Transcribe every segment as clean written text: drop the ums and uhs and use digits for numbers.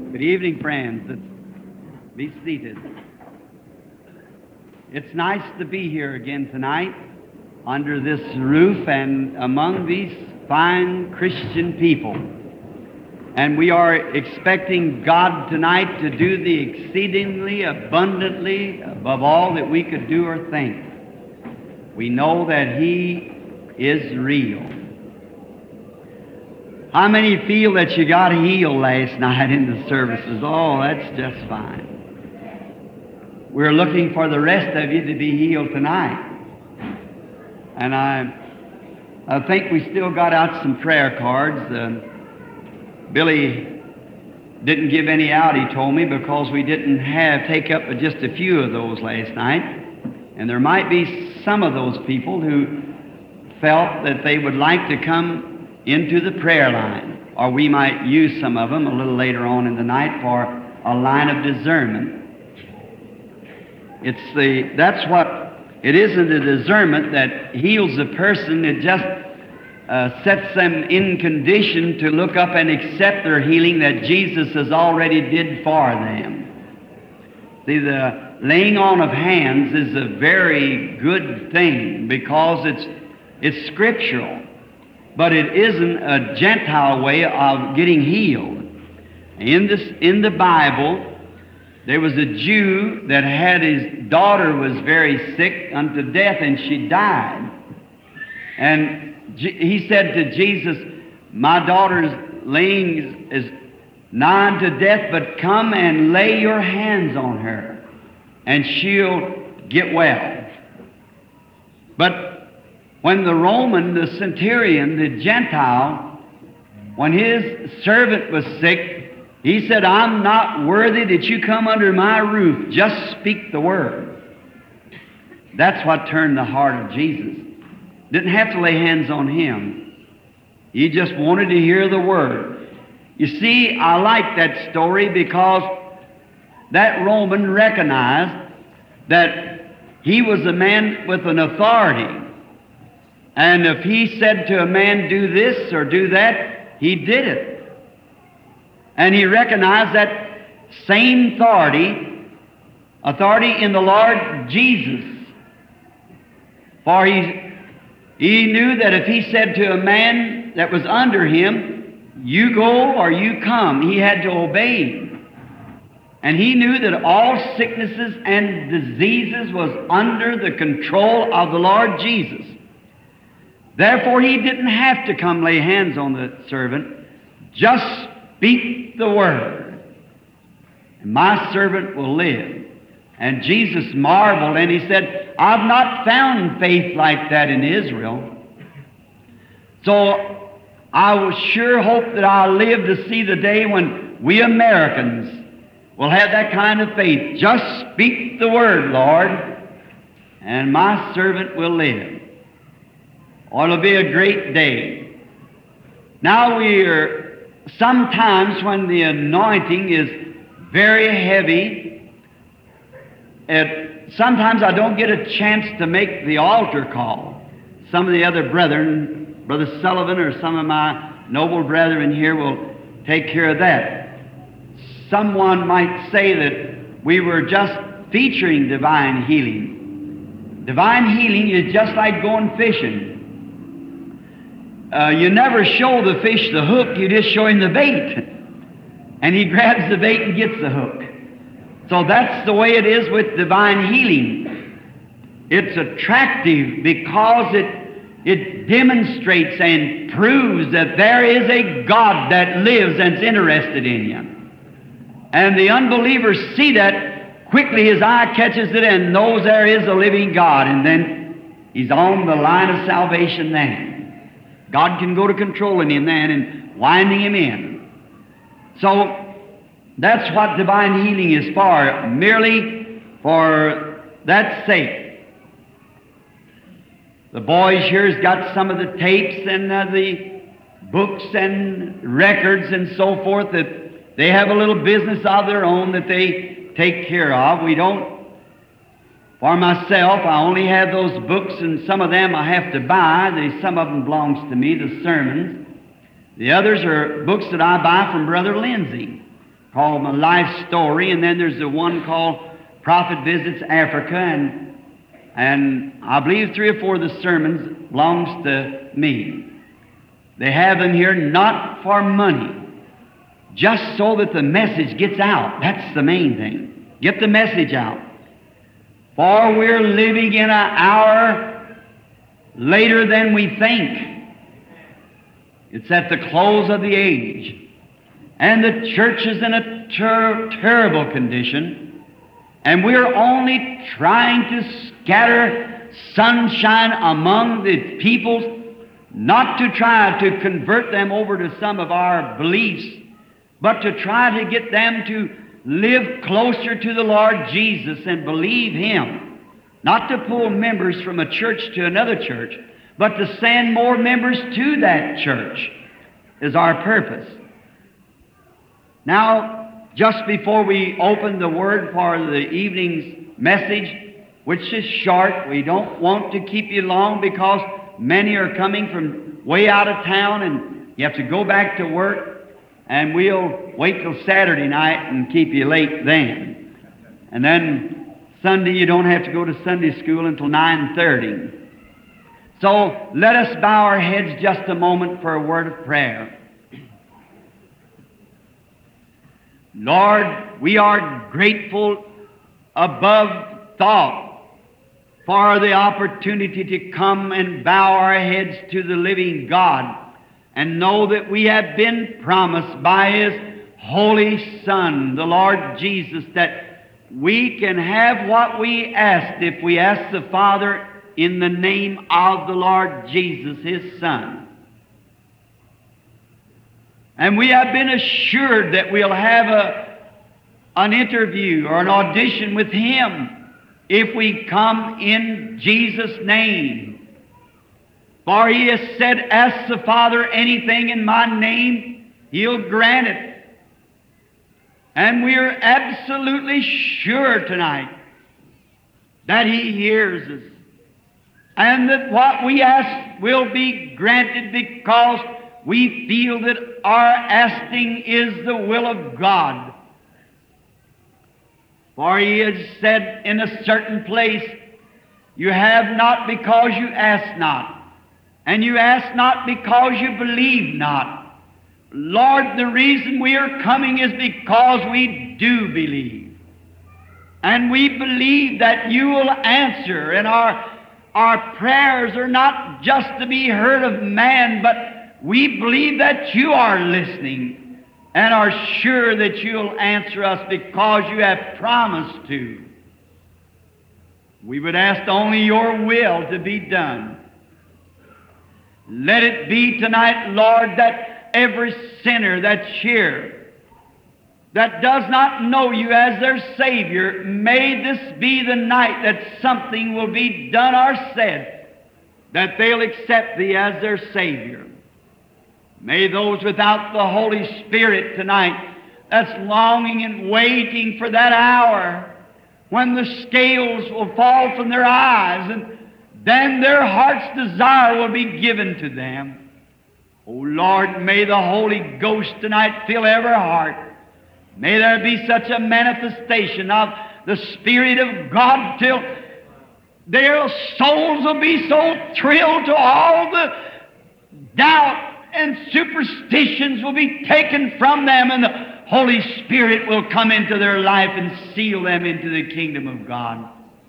Good evening, friends. Be seated. It's nice to be here again tonight under this roof and among these fine Christian people. And we are expecting God tonight to do the exceedingly abundantly above all that we could do or think. We know that He is real. How many feel that you got healed last night in the services? Oh, that's just fine. We're looking for the rest of you to be healed tonight. And I think we still got out some prayer cards. Billy didn't give any out, he told me, because we didn't take up just a few of those last night. And there might be some of those people who felt that they would like to come into the prayer line, or we might use some of them a little later on in the night for a line of discernment. That's what it isn't the discernment that heals a person. It just sets them in condition to look up and accept their healing that Jesus has already did for them. See, the laying on of hands is a very good thing because it's scriptural. But it isn't a Gentile way of getting healed. In the Bible, there was a Jew that had his daughter was very sick unto death, and she died. And he said to Jesus, "My daughter's laying is nigh unto death, but come and lay your hands on her, and she'll get well." But when the Roman, the centurion, the Gentile, when his servant was sick, he said, "I'm not worthy that you come under my roof. Just speak the word." That's what turned the heart of Jesus. Didn't have to lay hands on him. He just wanted to hear the word. You see, I like that story because that Roman recognized that he was a man with an authority. And if he said to a man, "Do this or do that," he did it. And he recognized that same authority in the Lord Jesus. For he knew that if he said to a man that was under him, "You go or you come," he had to obey him. And he knew that all sicknesses and diseases was under the control of the Lord Jesus. Therefore, he didn't have to come lay hands on the servant. Just speak the word, and my servant will live. And Jesus marveled, and he said, "I've not found faith like that in Israel." So I will sure hope that I'll live to see the day when we Americans will have that kind of faith. Just speak the word, Lord, and my servant will live. Or it'll be a great day. Now sometimes when the anointing is very heavy, sometimes I don't get a chance to make the altar call. Some of the other brethren, Brother Sullivan or some of my noble brethren here will take care of that. Someone might say that we were just featuring divine healing. Divine healing is just like going fishing. You never show the fish the hook, you just show him the bait. And he grabs the bait and gets the hook. So that's the way it is with divine healing. It's attractive because it demonstrates and proves that there is a God that lives and is interested in you. And the unbelievers see that quickly. His eye catches it and knows there is a living God. And then he's on the line of salvation then. God can go to controlling him then and winding him in. So that's what divine healing is for, merely for that sake. The boys here's got some of the tapes and the books and records and so forth that they have a little business of their own that they take care of. We don't. For myself, I only have those books, and some of them I have to buy. Some of them belongs to me, the sermons. The others are books that I buy from Brother Lindsay. called My Life Story, and then there's the one called Prophet Visits Africa, and I believe 3 or 4 of the sermons belongs to me. They have them here not for money, just so that the message gets out. That's the main thing. Get the message out. For we're living in an hour later than we think. It's at the close of the age. And the church is in a terrible condition. And we're only trying to scatter sunshine among the peoples, not to try to convert them over to some of our beliefs, but to try to get them to live closer to the Lord Jesus and believe Him. Not to pull members from a church to another church, but to send more members to that church is our purpose. Now, just before we open the Word for the evening's message, which is short, we don't want to keep you long because many are coming from way out of town and you have to go back to work, and we'll wait till Saturday night and keep you late then. And then Sunday you don't have to go to Sunday school until 9:30. So let us bow our heads just a moment for a word of prayer. Lord, we are grateful above thought for the opportunity to come and bow our heads to the living God and know that we have been promised by His Holy Son, the Lord Jesus, that we can have what we asked if we ask the Father in the name of the Lord Jesus, His Son. And we have been assured that we'll have an interview or an audition with Him if we come in Jesus' name. For He has said, ask the Father anything in my name, He'll grant it. And we are absolutely sure tonight that He hears us, and that what we ask will be granted because we feel that our asking is the will of God. For He has said in a certain place, you have not because you ask not, and you ask not because you believe not. Lord, the reason we are coming is because we do believe. And we believe that You will answer, and our prayers are not just to be heard of man, but we believe that You are listening and are sure that You'll answer us because You have promised to. We would ask only Your will to be done. Let it be tonight, Lord, that every sinner that's here that does not know You as their Savior, may this be the night that something will be done or said that they'll accept Thee as their Savior. May those without the Holy Spirit tonight that's longing and waiting for that hour when the scales will fall from their eyes and then their heart's desire will be given to them. Oh Lord, may the Holy Ghost tonight fill every heart. May there be such a manifestation of the Spirit of God till their souls will be so thrilled to all the doubt and superstitions will be taken from them, and the Holy Spirit will come into their life and seal them into the kingdom of God.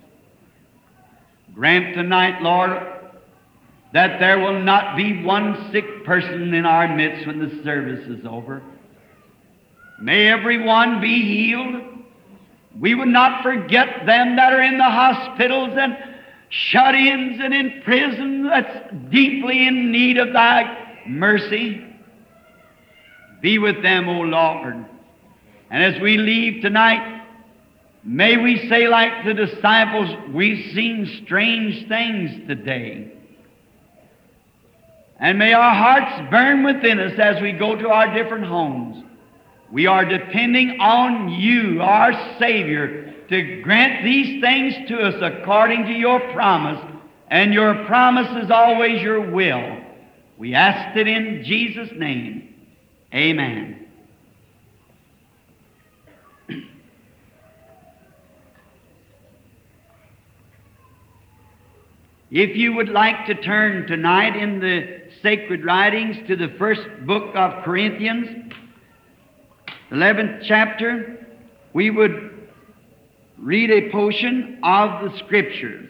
Grant tonight, Lord, that there will not be one sick person in our midst when the service is over. May everyone be healed. We would not forget them that are in the hospitals and shut-ins and in prison that's deeply in need of Thy mercy. Be with them, O Lord. And as we leave tonight, may we say like the disciples, we've seen strange things today. And may our hearts burn within us as we go to our different homes. We are depending on You, our Savior, to grant these things to us according to Your promise. And Your promise is always Your will. We ask it in Jesus' name. Amen. If you would like to turn tonight in the sacred writings to the first book of Corinthians, 11th chapter, we would read a portion of the Scriptures.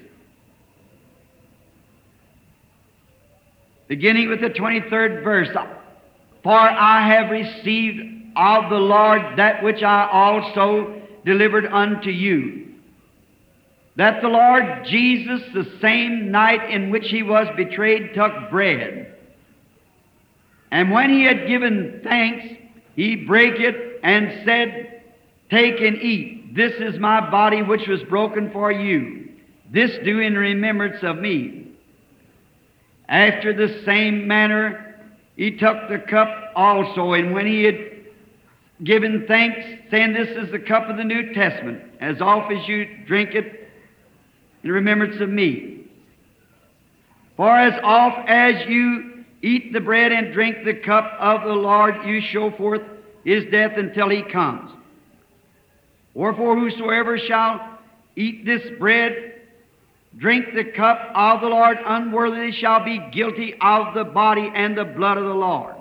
Beginning with the 23rd verse, "For I have received of the Lord that which I also delivered unto you, that the Lord Jesus, the same night in which he was betrayed, took bread. And when he had given thanks, he brake it and said, Take and eat. This is my body which was broken for you. This do in remembrance of me. After the same manner, he took the cup also, and when he had given thanks, saying, This is the cup of the New Testament. As oft as you drink it, in remembrance of me. For as oft as you eat the bread and drink the cup of the Lord, you show forth his death until he comes. Wherefore whosoever shall eat this bread, drink the cup of the Lord unworthily, shall be guilty of the body and the blood of the Lord.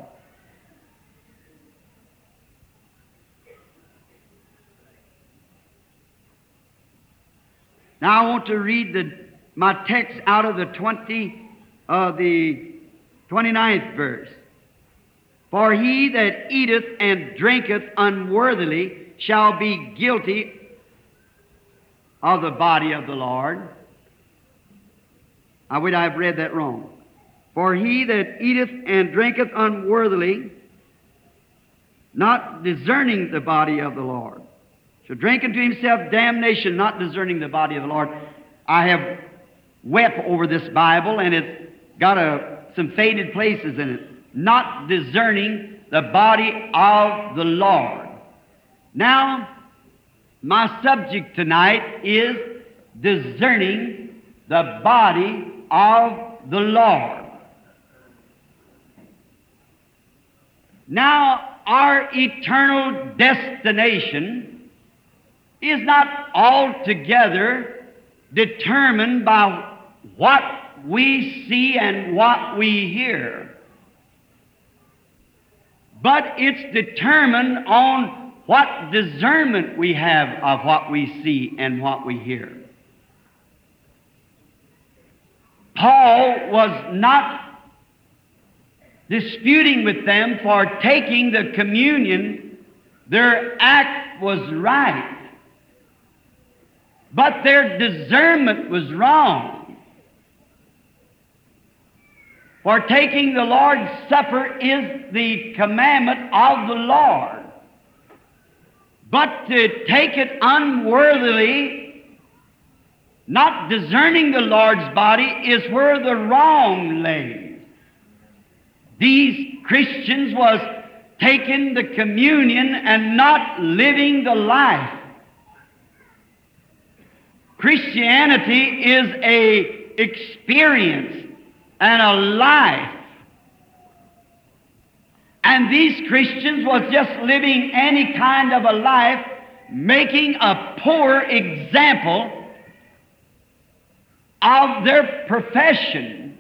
Now I want to read my text out of the 29th verse. For he that eateth and drinketh unworthily shall be guilty of the body of the Lord. I've read that wrong. For he that eateth and drinketh unworthily, not discerning the body of the Lord, shall drink unto himself damnation, not discerning the body of the Lord. I have wept over this Bible, and it's got some faded places in it. Not discerning the body of the Lord. Now, my subject tonight is discerning the body of the Lord. Now, our eternal destination is not altogether determined by what we see and what we hear, but it's determined on what discernment we have of what we see and what we hear. Paul was not disputing with them for taking the communion. Their act was right, but their discernment was wrong. For taking the Lord's Supper is the commandment of the Lord. But to take it unworthily, not discerning the Lord's body, is where the wrong lays. These Christians was taking the communion and not living the life. Christianity is an experience and a life. And these Christians was just living any kind of a life, making a poor example of their profession.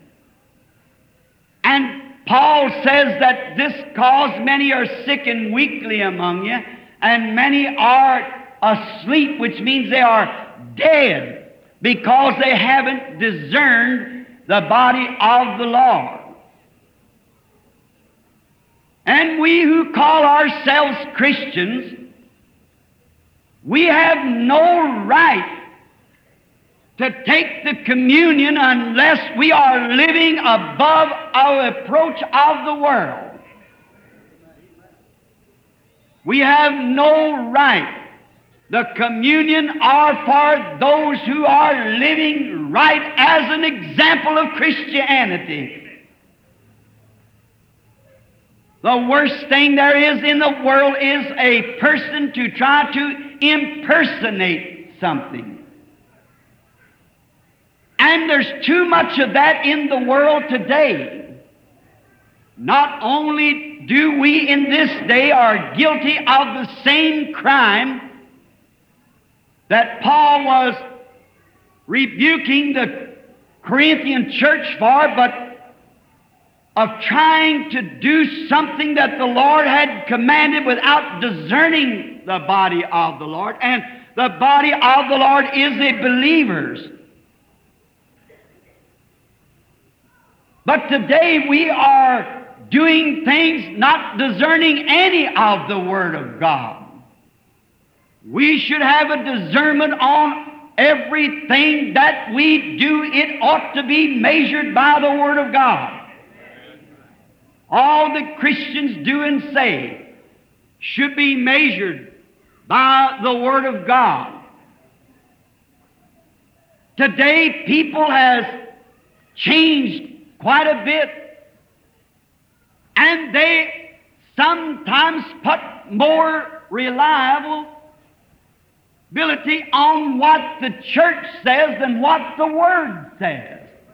And Paul says that this cause many are sick and weakly among you, and many are asleep, which means they are dead, because they haven't discerned the body of the Lord. And we who call ourselves Christians, we have no right to take the communion unless we are living above our approach of the world. We have no right. The communion are for those who are living right as an example of Christianity. The worst thing there is in the world is a person to try to impersonate something. And there's too much of that in the world today. Not only do we in this day are guilty of the same crime that Paul was rebuking the Corinthian church for, but of trying to do something that the Lord had commanded without discerning the body of the Lord. And the body of the Lord is the believers. But today we are doing things not discerning any of the Word of God. We should have a discernment on everything that we do. It ought to be measured by the Word of God. All that Christians do and say should be measured by the Word of God. Today, people has changed quite a bit, and they sometimes put more reliability on what the church says than what the Word says.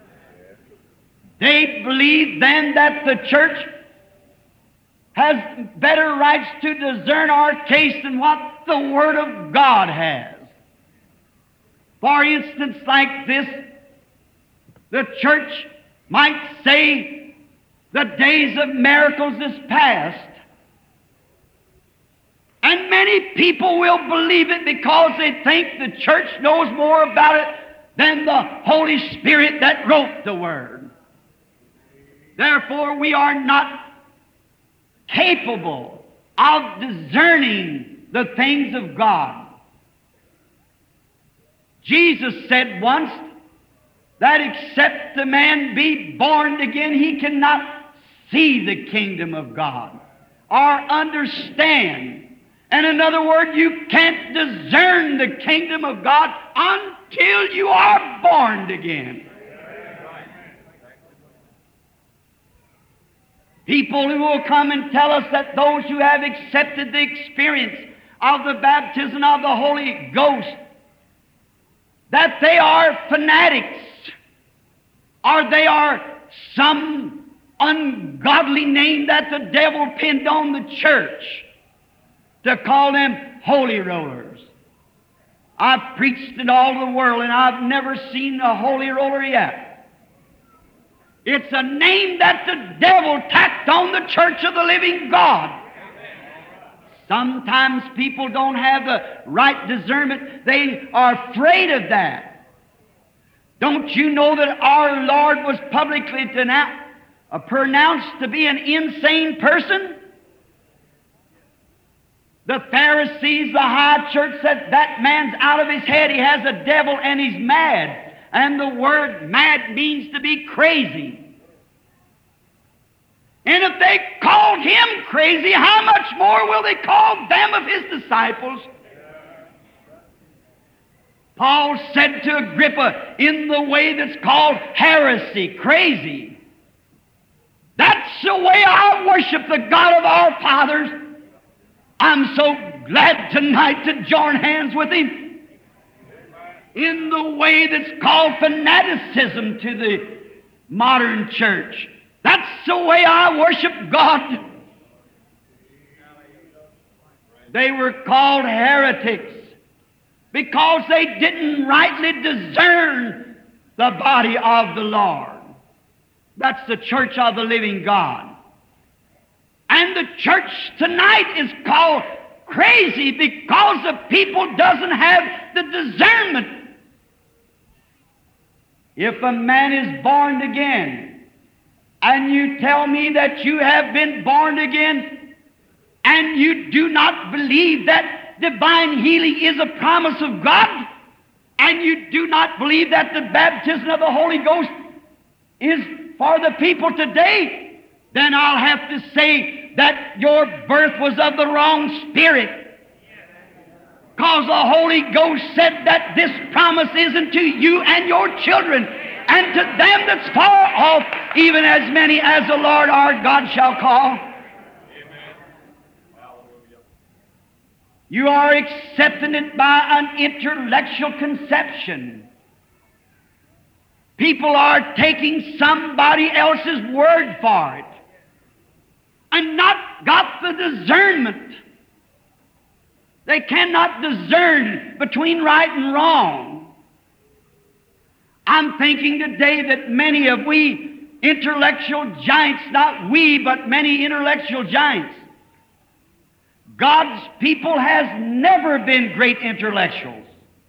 They believe then that the church has better rights to discern our case than what the Word of God has. For instance, like this, the church might say the days of miracles is past. And many people will believe it because they think the church knows more about it than the Holy Spirit that wrote the Word. Therefore, we are not capable of discerning the things of God. Jesus said once that except the man be born again, he cannot see the kingdom of God or understand. And in other words, you can't discern the kingdom of God until you are born again. People who will come and tell us that those who have accepted the experience of the baptism of the Holy Ghost, that they are fanatics, or they are some ungodly name that the devil pinned on the church to call them holy rollers. I've preached in all the world, and I've never seen a holy roller yet. It's a name that the devil tacked on the church of the living God. Sometimes people don't have the right discernment. They are afraid of that. Don't you know that our Lord was publicly pronounced to be an insane person? The Pharisees, the high church said that man's out of his head. He has a devil and he's mad. And the word mad means to be crazy. And if they called him crazy, how much more will they call them of his disciples? Paul said to Agrippa, in the way that's called heresy, crazy. That's the way I worship the God of our fathers. I'm so glad tonight to join hands with him in the way that's called fanaticism to the modern church. That's the way I worship God. They were called heretics because they didn't rightly discern the body of the Lord. That's the church of the living God. And the church tonight is called crazy because the people doesn't have the discernment. If a man is born again, and you tell me that you have been born again, and you do not believe that divine healing is a promise of God, and you do not believe that the baptism of the Holy Ghost is for the people today, then I'll have to say that your birth was of the wrong spirit. Because the Holy Ghost said that this promise isn't to you and your children, and to them that's far off, even as many as the Lord our God shall call. You are accepting it by an intellectual conception. People are taking somebody else's word for it and not got the discernment. They cannot discern between right and wrong. I'm thinking today that many of we intellectual giants, not we, but many intellectual giants, God's people has never been great intellectuals.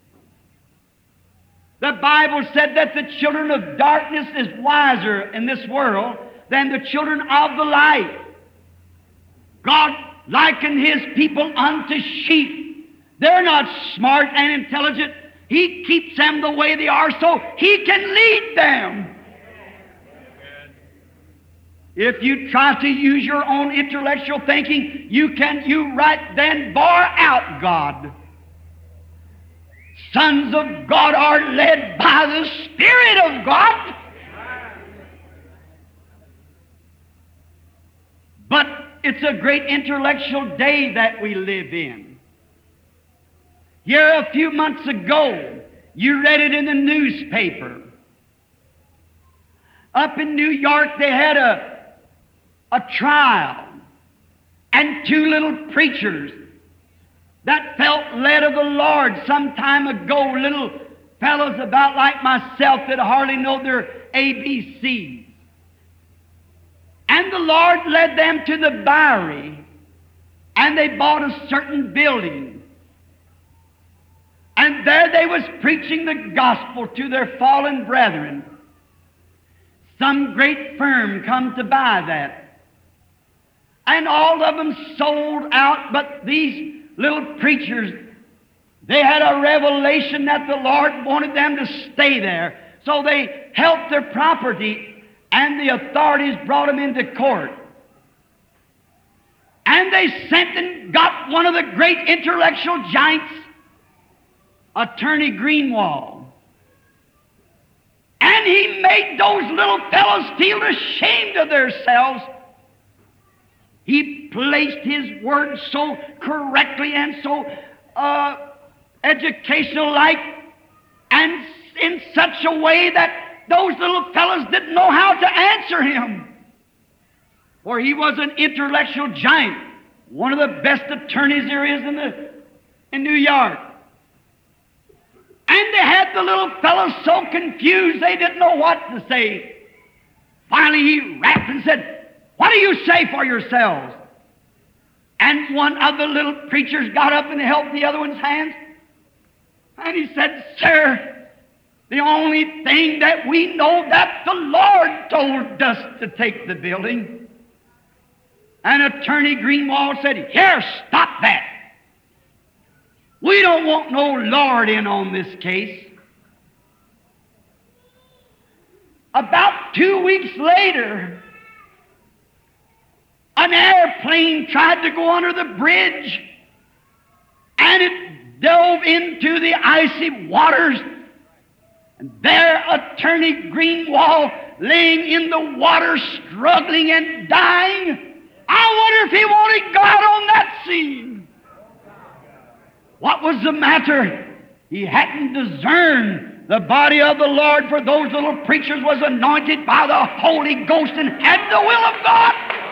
The Bible said that the children of darkness is wiser in this world than the children of the light. God likened His people unto sheep. They're not smart and intelligent. He keeps them the way they are so He can lead them. If you try to use your own intellectual thinking, you right then bar out God. Sons of God are led by the Spirit of God. But it's a great intellectual day that we live in. Here a few months ago, you read it in the newspaper. Up in New York, they had a trial, and two little preachers that felt led of the Lord some time ago, little fellows about like myself that hardly know their ABCs. And the Lord led them to the Bowery, and they bought a certain building. And there they was preaching the gospel to their fallen brethren. Some great firm come to buy that. And all of them sold out, but these little preachers, they had a revelation that the Lord wanted them to stay there. So they helped their property, and the authorities brought them into court. And they sent and got one of the great intellectual giants, Attorney Greenwald. And he made those little fellows feel ashamed of themselves. He placed His Word so correctly and so educational-like and in such a way that those little fellows didn't know how to answer Him. For he was an intellectual giant, one of the best attorneys there is in New York. And they had the little fellows so confused they didn't know what to say. Finally he rapped and said, "What do you say for yourselves?" And one of the little preachers got up and helped the other one's hands. And he said, "Sir, the only thing that we know that the Lord told us to take the building." And Attorney Greenwald said, "Here, stop that. We don't want no Lord in on this case." About 2 weeks later, an airplane tried to go under the bridge, and it dove into the icy waters. And there, Attorney Greenwald, laying in the water, struggling and dying. I wonder if he wanted God on that scene. What was the matter? He hadn't discerned the body of the Lord, for those little preachers was anointed by the Holy Ghost and had the will of God.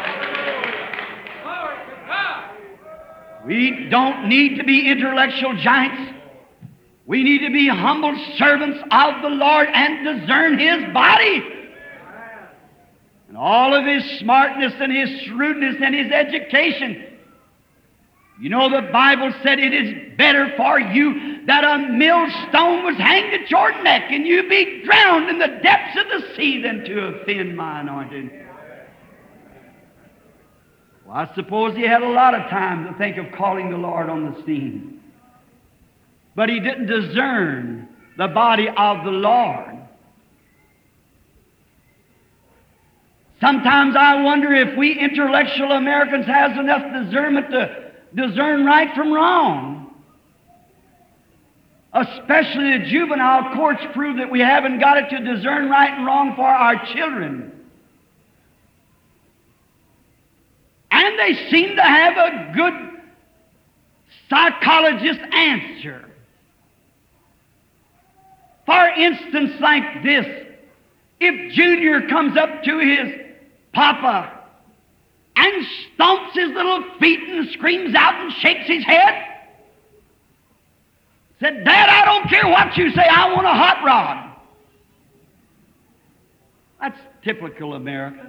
We don't need to be intellectual giants. We need to be humble servants of the Lord and discern His body. And all of His smartness and His shrewdness and His education. You know, the Bible said it is better for you that a millstone was hanged at your neck and you be drowned in the depths of the sea than to offend my anointed. Well, I suppose he had a lot of time to think of calling the Lord on the scene. But he didn't discern the body of the Lord. Sometimes I wonder if we intellectual Americans has enough discernment to discern right from wrong. Especially the juvenile courts prove that we haven't got it to discern right and wrong for our children. And they seem to have a good psychologist answer. For instance, like this, if Junior comes up to his papa and stomps his little feet and screams out and shakes his head, said, "Dad, I don't care what you say, I want a hot rod." typical America.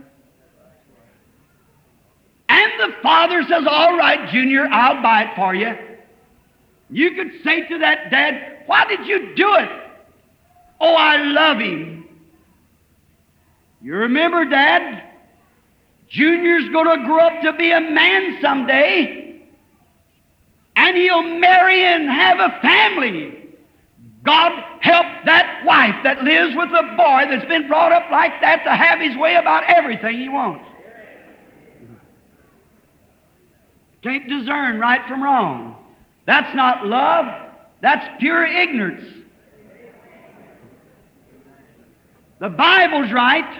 And the father says, all right, Junior, I'll buy it for you. You could say to that dad, why did you do it? Oh, I love him. You remember, Dad, Junior's going to grow up to be a man someday, and he'll marry and have a family. God help that wife that lives with a boy that's been brought up like that to have his way about everything he wants. Can't discern right from wrong. That's not love. That's pure ignorance. The Bible's right.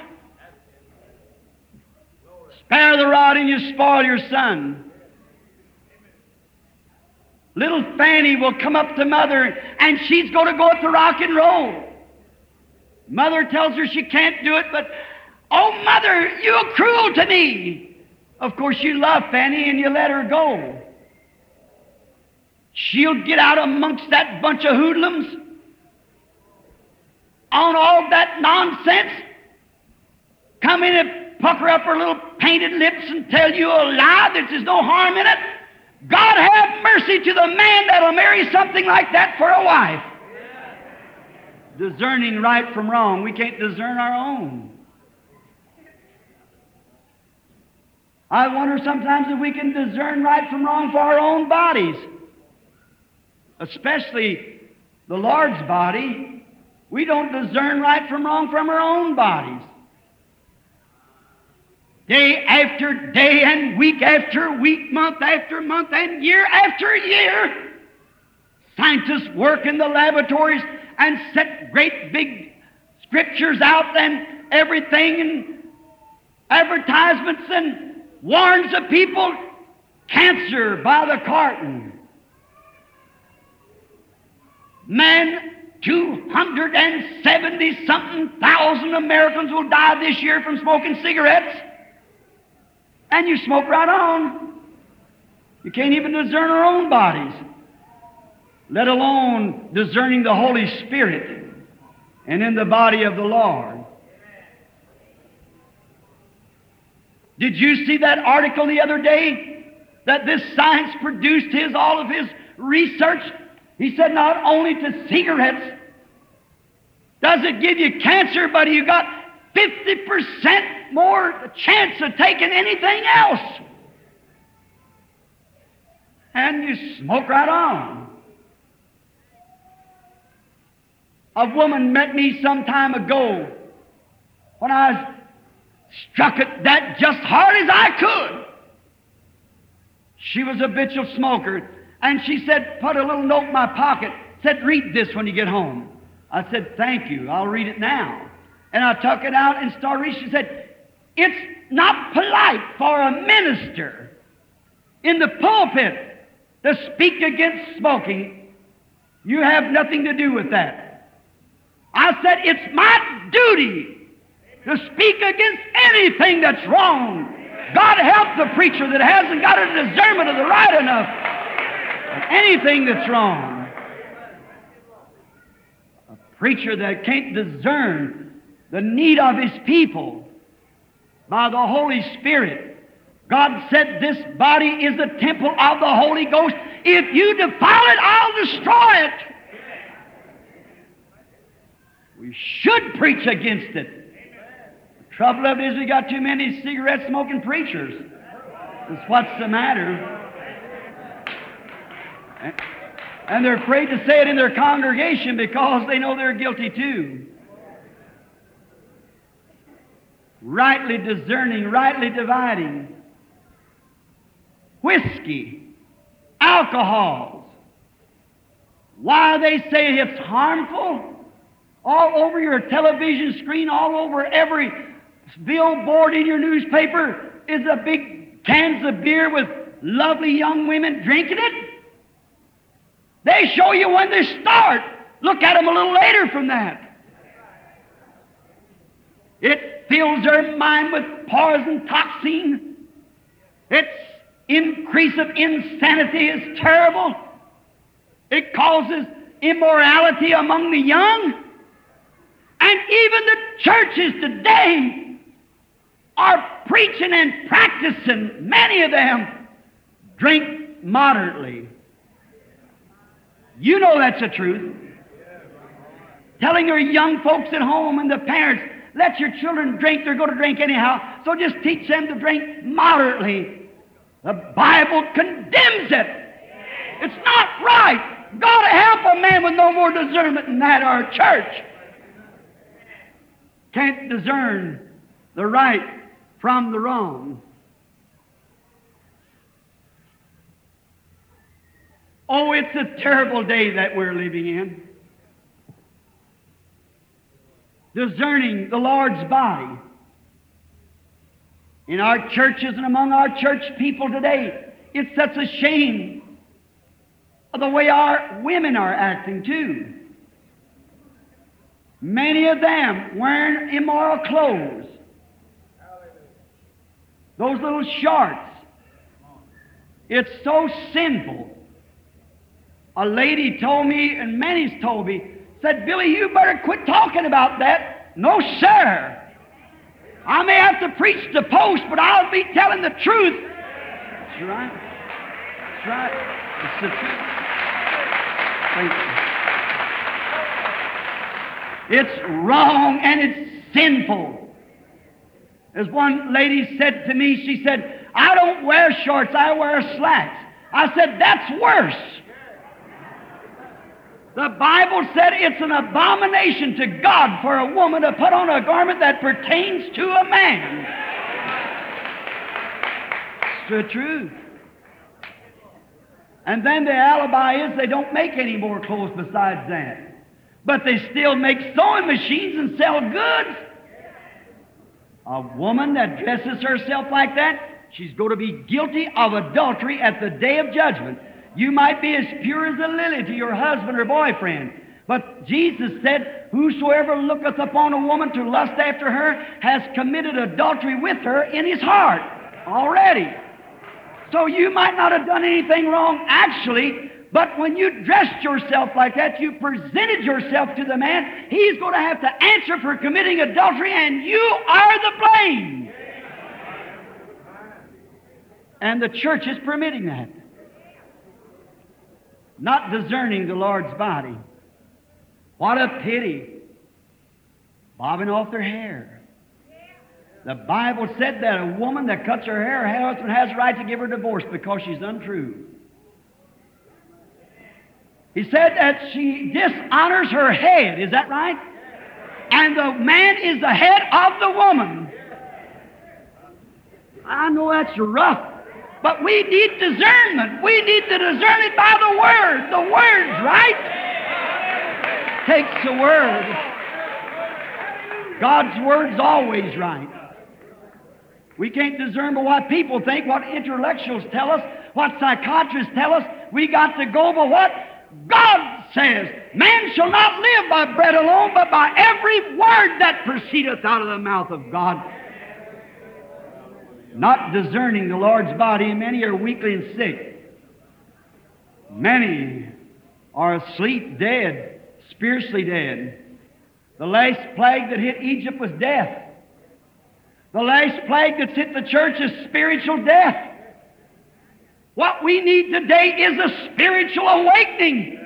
Spare the rod and you spoil your son. Little Fanny will come up to Mother and she's going to go at the rock and roll. Mother tells her she can't do it, but, oh, Mother, you're cruel to me. Of course, you love Fanny and you let her go. She'll get out amongst that bunch of hoodlums on all that nonsense, come in and pucker up her little painted lips and tell you a lie that there's no harm in it. God have mercy to the man that'll marry something like that for a wife. Discerning right from wrong. We can't discern our own. I wonder sometimes if we can discern right from wrong for our own bodies, especially the Lord's body. We don't discern right from wrong from our own bodies. Day after day and week after week, month after month and year after year, scientists work in the laboratories and set great big scriptures out and everything and advertisements and warns the people cancer by the carton. Man, 270-something thousand Americans will die this year from smoking cigarettes. And you smoke right on. You can't even discern our own bodies, let alone discerning the Holy Spirit and in the body of the Lord. Did you see that article the other day that this science produced all of his research? He said not only to cigarettes does it give you cancer, but you got 50% more chance of taking anything else. And you smoke right on. A woman met me some time ago when I struck at that just hard as I could. She was a habitual smoker, and she said, put a little note in my pocket, said, read this when you get home. I said, thank you, I'll read it now. And I took it out and started reading. She said, it's not polite for a minister in the pulpit to speak against smoking. You have nothing to do with that. I said, it's my duty to speak against anything that's wrong. God help the preacher that hasn't got a discernment of the right enough of anything that's wrong. A preacher that can't discern the need of His people by the Holy Spirit. God said this body is the temple of the Holy Ghost. If you defile it, I'll destroy it. We should preach against it. The trouble of it is we got too many cigarette-smoking preachers. That's what's the matter. And they're afraid to say it in their congregation because they know they're guilty too. Rightly discerning, rightly dividing. Whiskey, alcohols. Why they say it's harmful? All over your television screen, all over every billboard in your newspaper is a big cans of beer with lovely young women drinking it. They show you when they start. Look at them a little later from that. It fills their mind with poison toxin. Its increase of insanity is terrible. It causes immorality among the young. And even the churches today are preaching and practicing, many of them drink moderately. You know that's the truth. Telling your young folks at home and the parents, let your children drink, they're going to drink anyhow, so just teach them to drink moderately. The Bible condemns it. It's not right. God help a man with no more discernment than that, our church. Can't discern the right from the wrong. Oh, it's a terrible day that we're living in. Discerning the Lord's body. In our churches and among our church people today, it's such a shame of the way our women are acting too. Many of them wearing immoral clothes. Those little shorts. It's so sinful. A lady told me, and many's told me, said, Billy, you better quit talking about that. No, sir. I may have to preach the post, but I'll be telling the truth. That's right. That's right. It's the truth. Thank you. It's wrong and it's sinful. As one lady said to me, she said, I don't wear shorts, I wear slacks. I said, that's worse. The Bible said it's an abomination to God for a woman to put on a garment that pertains to a man. It's the truth. And then the alibi is they don't make any more clothes besides that. But they still make sewing machines and sell goods. A woman that dresses herself like that, she's going to be guilty of adultery at the day of judgment. You might be as pure as a lily to your husband or boyfriend. But Jesus said, whosoever looketh upon a woman to lust after her has committed adultery with her in his heart already. So you might not have done anything wrong actually, but when you dressed yourself like that, you presented yourself to the man, he's going to have to answer for committing adultery, and you are the blame. And the church is permitting that. Not discerning the Lord's body. What a pity. Bobbing off their hair. The Bible said that a woman that cuts her hair, her husband has the right to give her divorce because she's untrue. He said that she dishonors her head. Is that right? And the man is the head of the woman. I know that's rough. But we need discernment. We need to discern it by the Word. The Word's right. Takes the Word. God's Word's always right. We can't discern by what people think, what intellectuals tell us, what psychiatrists tell us. We got to go by what God says. Man shall not live by bread alone, but by every word that proceedeth out of the mouth of God. Not discerning the Lord's body, and many are weakly and sick. Many are asleep, dead, spiritually dead. The last plague that hit Egypt was death. The last plague that's hit the church is spiritual death. What we need today is a spiritual awakening.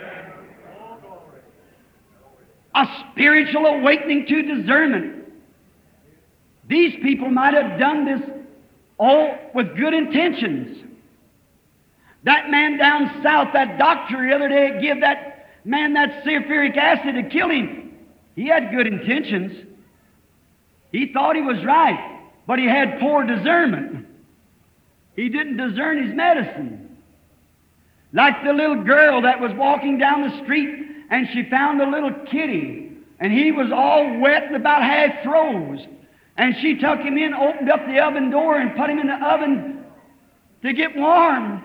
A spiritual awakening to discernment. These people might have done this with good intentions. That man down south, that doctor the other day, gave that man that sulfuric acid to kill him. He had good intentions. He thought he was right, but he had poor discernment. He didn't discern his medicine. Like the little girl that was walking down the street and she found a little kitty, and he was all wet and about half froze. And she took him in, opened up the oven door, and put him in the oven to get warm.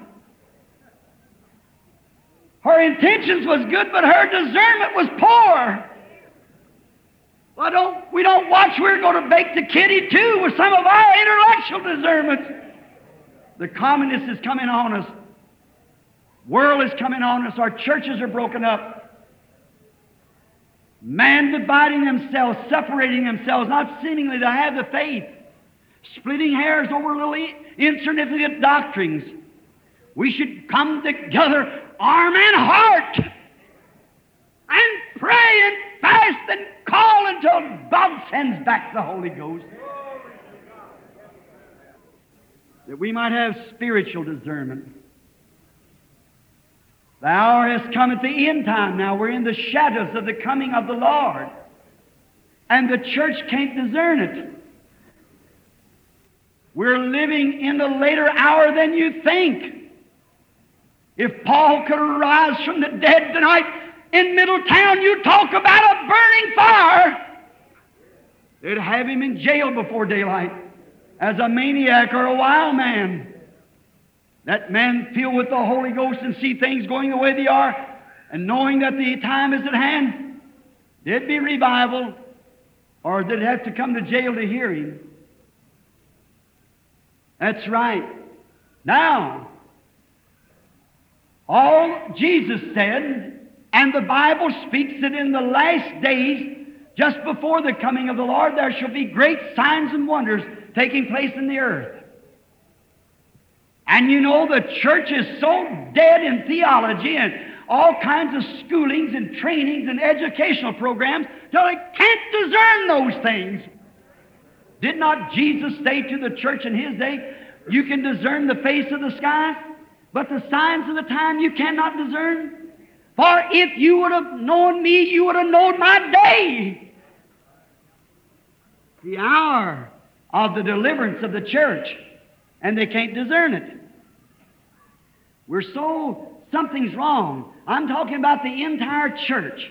Her intentions was good, but her discernment was poor. Well, we don't watch. We're going to bake the kitty too with some of our intellectual discernment. The communist is coming on us. World is coming on us. Our churches are broken up. Man dividing themselves, separating themselves, not seemingly to have the faith. splitting hairs over little insignificant doctrines. We should come together, arm and heart, and pray and fast and call until God sends back the Holy Ghost, that we might have spiritual discernment. The hour has come at the end time now. We're in the shadows of the coming of the Lord, and the church can't discern it. We're living in the later hour than you think. If Paul could arise from the dead tonight in Middletown, you talk about a burning fire. They'd have him in jail before daylight as a maniac or a wild man. That man filled with the Holy Ghost and see things going the way they are, and knowing that the time is at hand, there'd be revival, or they'd have to come to jail to hear him. That's right. Now, all Jesus said, and the Bible speaks that in the last days, just before the coming of the Lord, there shall be great signs and wonders taking place in the earth. And you know, the church is so dead in theology and all kinds of schoolings and trainings and educational programs till it can't discern those things. Did not Jesus say to the church in His day, you can discern the face of the sky, but the signs of the time you cannot discern? For if you would have known me, you would have known my day. The hour of the deliverance of the church, and they can't discern it. Something's wrong. I'm talking about the entire church.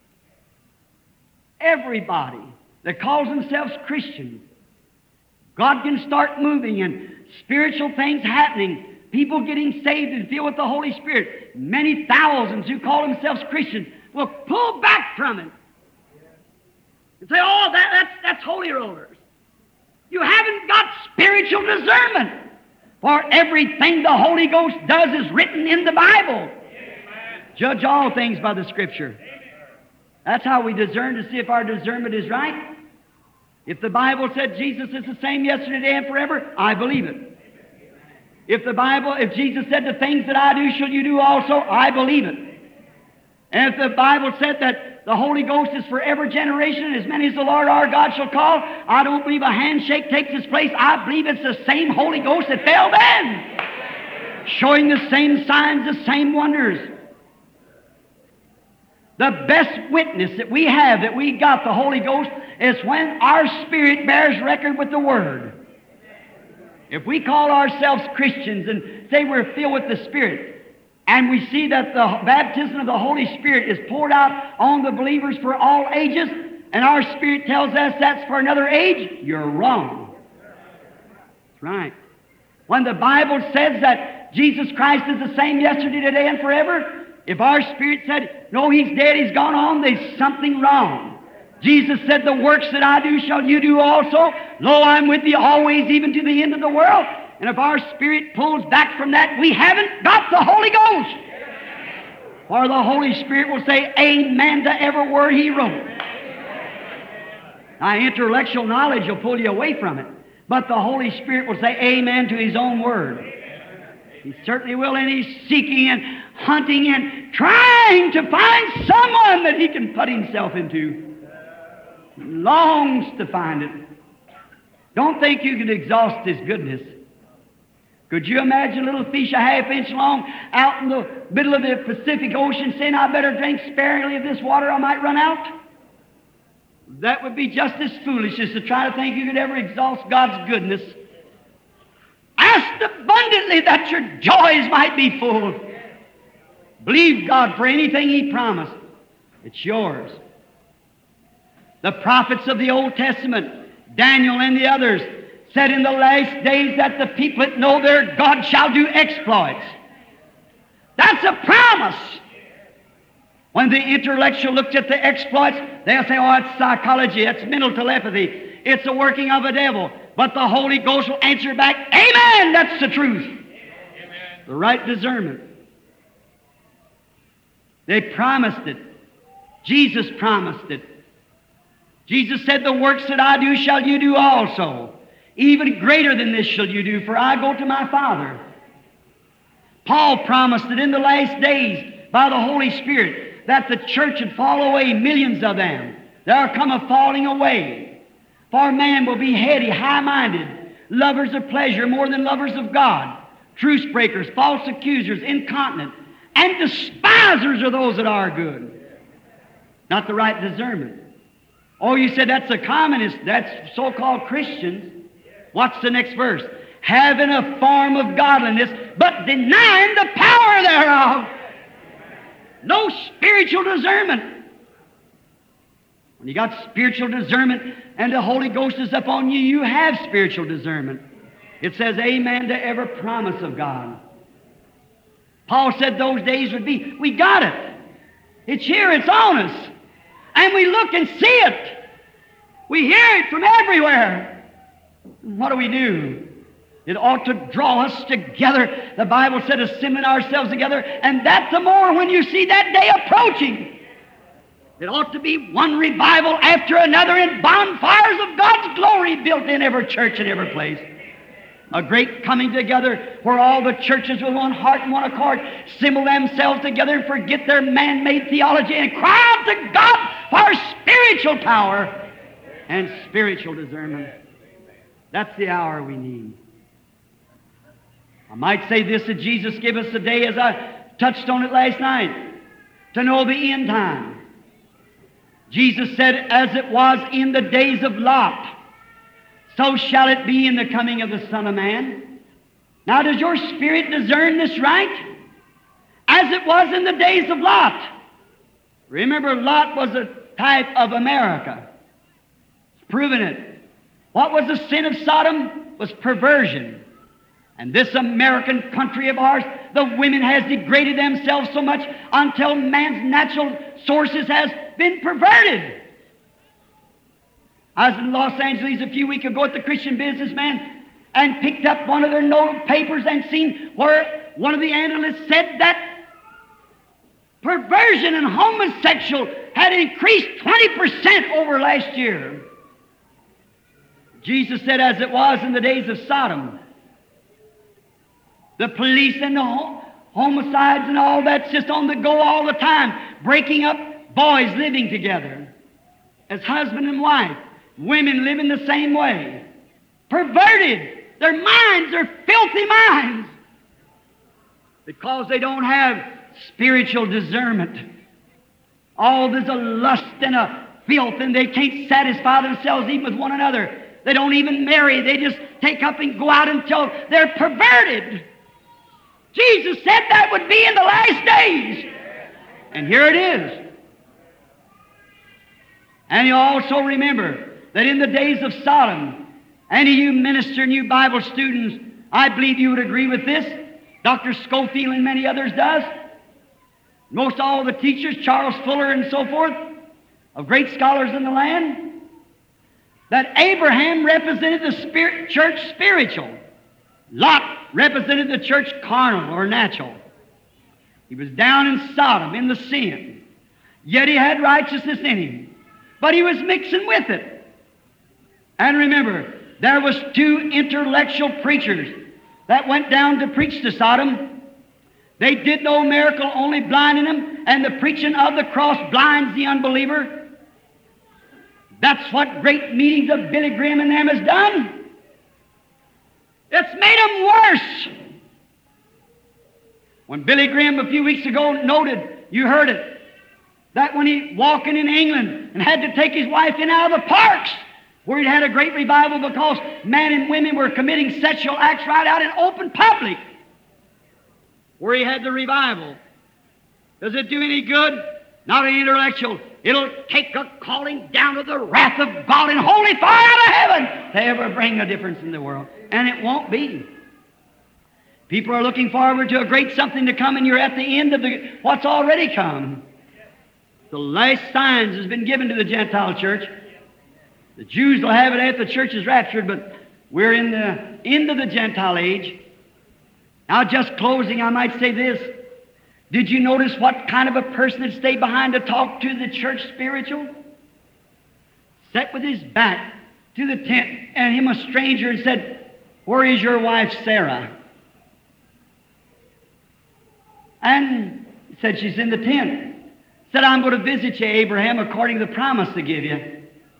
Everybody that calls themselves Christian, God can start moving and spiritual things happening, people getting saved and filled with the Holy Spirit. Many thousands who call themselves Christians will pull back from it and say, oh, that's holy rollers. You haven't got spiritual discernment. For everything the Holy Ghost does is written in the Bible. Judge all things by the Scripture. That's how we discern, to see if our discernment is right. If the Bible said Jesus is the same yesterday, today, and forever, I believe it. If Jesus said, the things that I do shall you do also, I believe it. And if the Bible said that the Holy Ghost is for every generation, as many as the Lord our God shall call, I don't believe a handshake takes its place. I believe it's the same Holy Ghost that fell then, showing the same signs, the same wonders. The best witness that we have that we got the Holy Ghost is when our spirit bears record with the Word. If we call ourselves Christians and say we're filled with the Spirit, and we see that the baptism of the Holy Spirit is poured out on the believers for all ages, and our spirit tells us that's for another age, you're wrong. That's right. When the Bible says that Jesus Christ is the same yesterday, today, and forever, if our spirit said, no, He's dead, He's gone on, there's something wrong. Jesus said, the works that I do shall you do also. Lo, I'm with thee always, even to the end of the world. And if our spirit pulls back from that, we haven't got the Holy Ghost. For the Holy Spirit will say amen to every word He wrote. Now, intellectual knowledge will pull you away from it, but the Holy Spirit will say amen to His own word. He certainly will, and He's seeking and hunting and trying to find someone that He can put Himself into. He longs to find it. Don't think you can exhaust His goodness. Could you imagine a little fish a half-inch long out in the middle of the Pacific Ocean saying, I better drink sparingly of this water, I might run out? That would be just as foolish as to try to think you could ever exhaust God's goodness. Ask abundantly that your joys might be full. Believe God for anything He promised. It's yours. The prophets of the Old Testament, Daniel and the others, said in the last days that the people that know their God shall do exploits. That's a promise. When the intellectual looks at the exploits, they'll say, oh, it's psychology, it's mental telepathy, it's the working of a devil. But the Holy Ghost will answer back, amen, that's the truth. Amen. The right discernment. They promised it. Jesus promised it. Jesus said, the works that I do shall you do also. Even greater than this shall you do, for I go to my Father. Paul promised that in the last days, by the Holy Spirit, that the church would fall away, millions of them. There will come a falling away. For man will be heady, high-minded, lovers of pleasure more than lovers of God, truce breakers, false accusers, incontinent, and despisers of those that are good. Not the right discernment. Oh, you said that's a communist, that's so-called Christians. What's the next verse? Having a form of godliness, but denying the power thereof. No spiritual discernment. When you got spiritual discernment and the Holy Ghost is upon you, you have spiritual discernment. It says amen to every promise of God. Paul said those days would be. We got it. It's here, it's on us. And we look and see it. We hear it from everywhere. What do? It ought to draw us together. The Bible said, assembling ourselves together, and that the more when you see that day approaching. It ought to be one revival after another and bonfires of God's glory built in every church and every place. A great coming together where all the churches with one heart and one accord assemble themselves together and forget their man-made theology and cry out to God for spiritual power and spiritual discernment. That's the hour we need. I might say this, that Jesus gave us today, as I touched on it last night, to know the end time. Jesus said, as it was in the days of Lot, so shall it be in the coming of the Son of Man. Now, does your spirit discern this right? As it was in the days of Lot. Remember, Lot was a type of America. It's proven it. What was the sin of Sodom? It was perversion. And this American country of ours, the women has degraded themselves so much until man's natural sources has been perverted. I was in Los Angeles a few weeks ago at the Christian Businessman and picked up one of their note papers and seen where one of the analysts said that perversion and homosexual had increased 20% over last year. Jesus said, as it was in the days of Sodom. The police and the homicides and all that's just on the go all the time, breaking up boys living together as husband and wife, women living the same way, perverted. Their minds are filthy minds because they don't have spiritual discernment. Oh, there's a lust and a filth, and they can't satisfy themselves even with one another. They don't even marry. They just take up and go out until they're perverted. Jesus said that would be in the last days. And here it is. And you also remember that in the days of Sodom, any of you minister and you Bible students, I believe you would agree with this. Dr. Schofield and many others does. Most all the teachers, Charles Fuller and so forth, of great scholars in the land, that Abraham represented the church spiritual. Lot represented the church carnal or natural. He was down in Sodom, in the sin. Yet he had righteousness in him. But he was mixing with it. And remember, there was two intellectual preachers that went down to preach to Sodom. They did no miracle, only blinding them, and the preaching of the cross blinds the unbeliever. That's what great meetings of Billy Graham and them has done. It's made them worse. When Billy Graham a few weeks ago noted, you heard it, that when he walking in England and had to take his wife in out of the parks, where he'd had a great revival because men and women were committing sexual acts right out in open public, where he had the revival. Does it do any good? Not an intellectual. It'll take a calling down of the wrath of God and holy fire out of heaven to ever bring a difference in the world. And it won't be. People are looking forward to a great something to come, and you're at the end of what's already come. The last signs has been given to the Gentile church. The Jews will have it after the church is raptured, but we're in the end of the Gentile age. Now, just closing, I might say this. Did you notice what kind of a person had stayed behind to talk to the church spiritual? Sat with his back to the tent, and him a stranger, and said, "Where is your wife Sarah?" And he said, "She's in the tent." Said, "I'm going to visit you, Abraham, according to the promise to give you."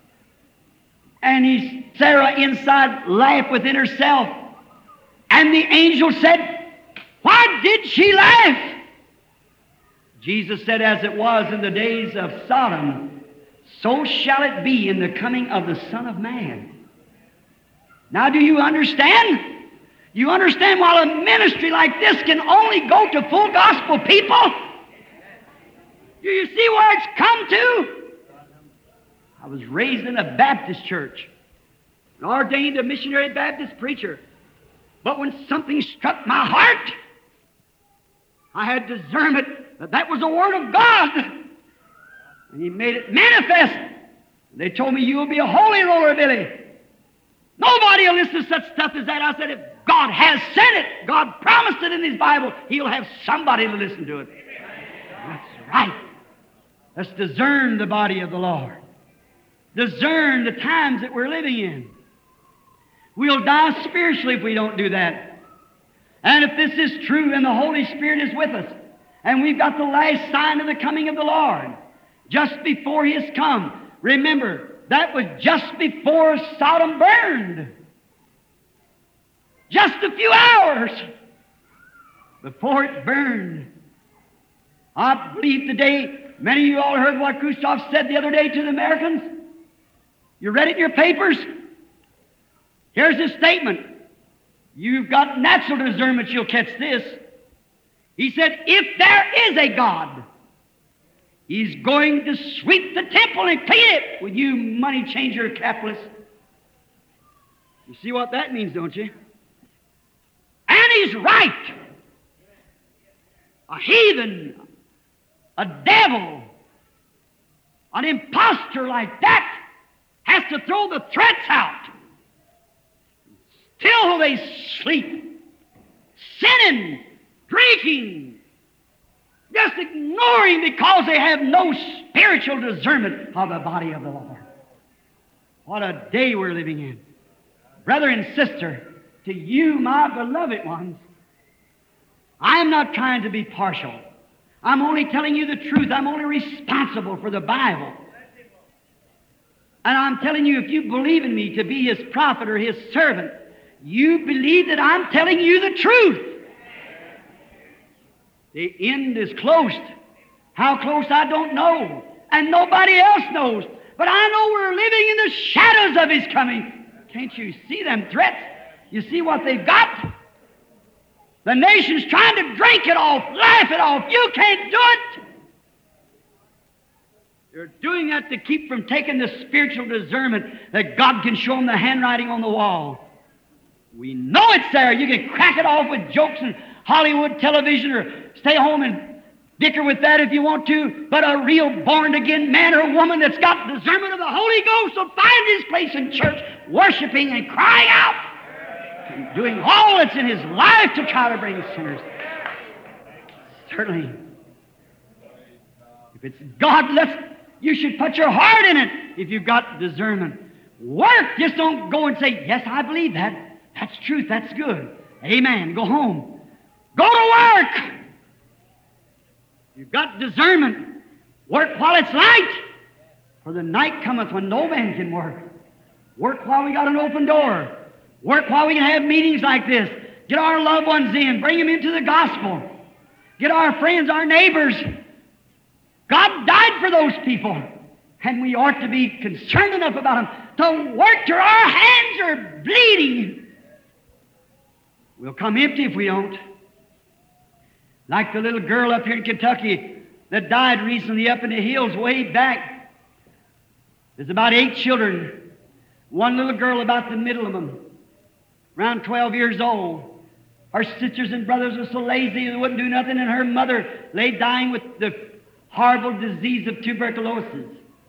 And Sarah inside laughed within herself. And the angel said, "Why did she laugh?" Jesus said, "As it was in the days of Sodom, so shall it be in the coming of the Son of Man." Now, do you understand? You understand while a ministry like this can only go to full gospel people? Do you see where it's come to? I was raised in a Baptist church, and ordained a missionary Baptist preacher. But when something struck my heart, I had discernment that that was the Word of God. And He made it manifest. They told me, "You'll be a holy roller, Billy. Nobody will listen to such stuff as that." I said, "If God has said it, God promised it in His Bible, He'll have somebody to listen to it." That's right. Let's discern the body of the Lord. Discern the times that we're living in. We'll die spiritually if we don't do that. And if this is true and the Holy Spirit is with us, and we've got the last sign of the coming of the Lord, just before He has come. Remember, that was just before Sodom burned. Just a few hours before it burned. I believe today, many of you all heard what Khrushchev said the other day to the Americans. You read it in your papers? Here's his statement. You've got natural discernment, you'll catch this. He said, if there is a God, He's going to sweep the temple and clean it with you money changer capitalists. You see what that means, don't you? And He's right. A heathen, a devil, an impostor like that has to throw the threats out. Still they sleep, sinning, drinking, just ignoring because they have no spiritual discernment of the body of the Lord. What a day we're living in. Brother and sister, to you, my beloved ones, I'm not trying to be partial. I'm only telling you the truth. I'm only responsible for the Bible. And I'm telling you, if you believe in me to be His prophet or His servant, you believe that I'm telling you the truth. The end is close. How close, I don't know. And nobody else knows. But I know we're living in the shadows of His coming. Can't you see them threats? You see what they've got? The nation's trying to drink it off, laugh it off. You can't do it. They're doing that to keep from taking the spiritual discernment that God can show them the handwriting on the wall. We know it's there. You can crack it off with jokes and Hollywood television or stay home and dicker with that if you want to. But a real born-again man or woman that's got discernment of the Holy Ghost will find his place in church, worshiping and crying out and doing all that's in his life to try to bring sinners. Certainly. If it's God, you should put your heart in it if you've got discernment. Work. Just don't go and say, yes, I believe that. That's truth. That's good. Amen. Go home. Go to work. You've got discernment. Work while it's light. For the night cometh when no man can work. Work while we got an open door. Work while we can have meetings like this. Get our loved ones in. Bring them into the gospel. Get our friends, our neighbors. God died for those people. And we ought to be concerned enough about them to work till our hands are bleeding. We'll come empty if we don't. Like the little girl up here in Kentucky that died recently up in the hills way back. There's about 8 children. One little girl about the middle of them, around 12 years old. Her sisters and brothers were so lazy they wouldn't do nothing, and her mother lay dying with the horrible disease of tuberculosis.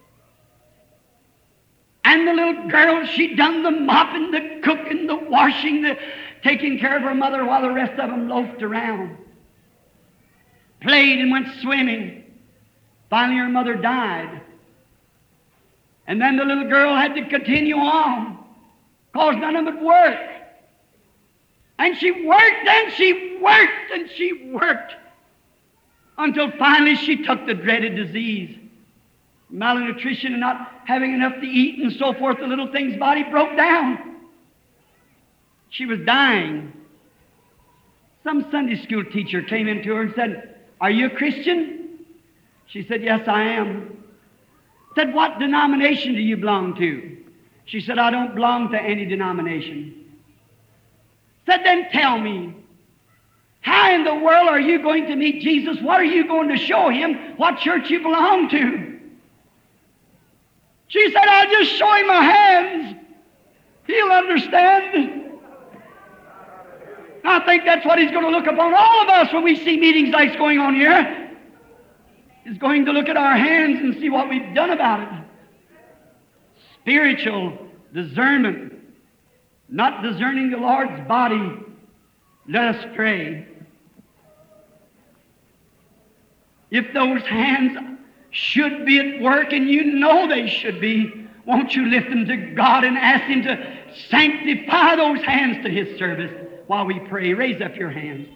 And the little girl, she done the mopping, the cooking, the washing, the taking care of her mother while the rest of them loafed around. Played and went swimming. Finally, her mother died. And then the little girl had to continue on. because none of it worked. And she worked and she worked and she worked until finally she took the dreaded disease. Malnutrition and not having enough to eat and so forth, the little thing's body broke down. She was dying. Some Sunday school teacher came into her and said, "Are you a Christian?" She said, "Yes, I am." Said, "What denomination do you belong to?" She said, "I don't belong to any denomination." Said, "Then tell me, how in the world are you going to meet Jesus? What are you going to show Him? What church you belong to?" She said, "I'll just show Him my hands. He'll understand." I think that's what He's going to look upon all of us when we see meetings like this going on here. He's going to look at our hands and see what we've done about it. Spiritual discernment, not discerning the Lord's body. Let us pray. If those hands should be at work, and you know they should be, won't you lift them to God and ask Him to sanctify those hands to His service while we pray? Raise up your hands.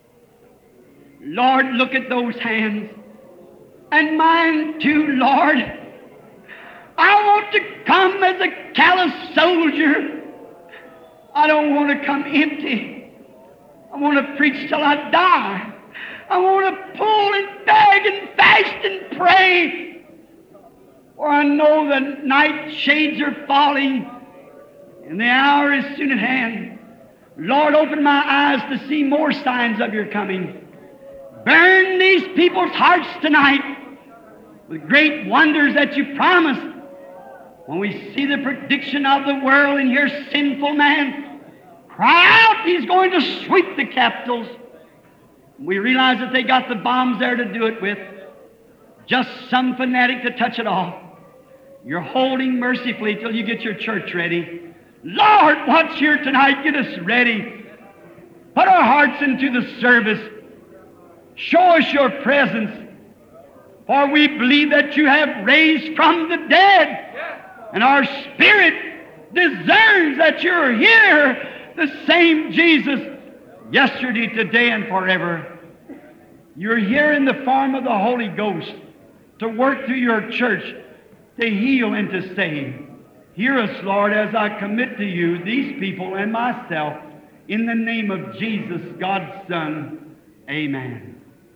Lord, look at those hands. And mine too, Lord. I want to come as a callous soldier. I don't want to come empty. I want to preach till I die. I want to pull and beg and fast and pray. For I know the night shades are falling and the hour is soon at hand. Lord, open my eyes to see more signs of Your coming. Burn these people's hearts tonight with great wonders that You promised. When we see the prediction of the world and hear sinful man cry out, he's going to sweep the capitals. We realize that they got the bombs there to do it with. Just some fanatic to touch it off. You're holding mercifully till you get your church ready. Lord, what's here tonight? Get us ready. Put our hearts into the service. Show us Your presence. For we believe that You have raised from the dead. And our spirit discerns that You're here, the same Jesus, yesterday, today, and forever. You're here in the form of the Holy Ghost to work through Your church, to heal and to save. Hear us, Lord, as I commit to You these people and myself, in the name of Jesus, God's Son. Amen.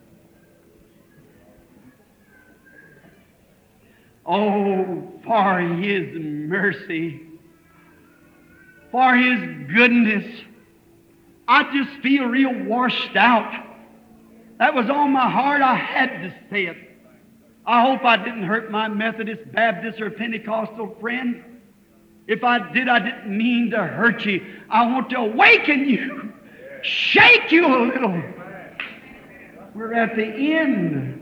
Oh, for His mercy, for His goodness. I just feel real washed out. That was on my heart. I had to say it. I hope I didn't hurt my Methodist, Baptist, or Pentecostal friend. If I did, I didn't mean to hurt you. I want to awaken you, shake you a little. We're at the end.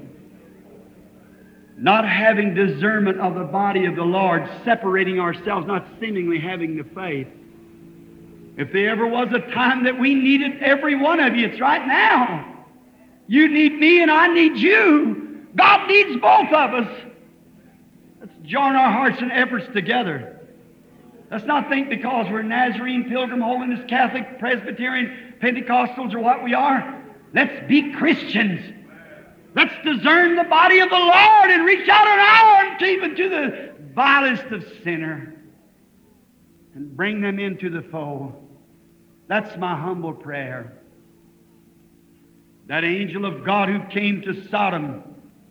Not having discernment of the body of the Lord, separating ourselves, not seemingly having the faith. If there ever was a time that we needed every one of you, it's right now. You need me and I need you. God needs both of us. Let's join our hearts and efforts together. Let's not think because we're Nazarene, Pilgrim, Holiness, Catholic, Presbyterian, Pentecostals, or what we are. Let's be Christians. Let's discern the body of the Lord and reach out an arm even to the vilest of sinner and bring them into the fold. That's my humble prayer. That angel of God who came to Sodom,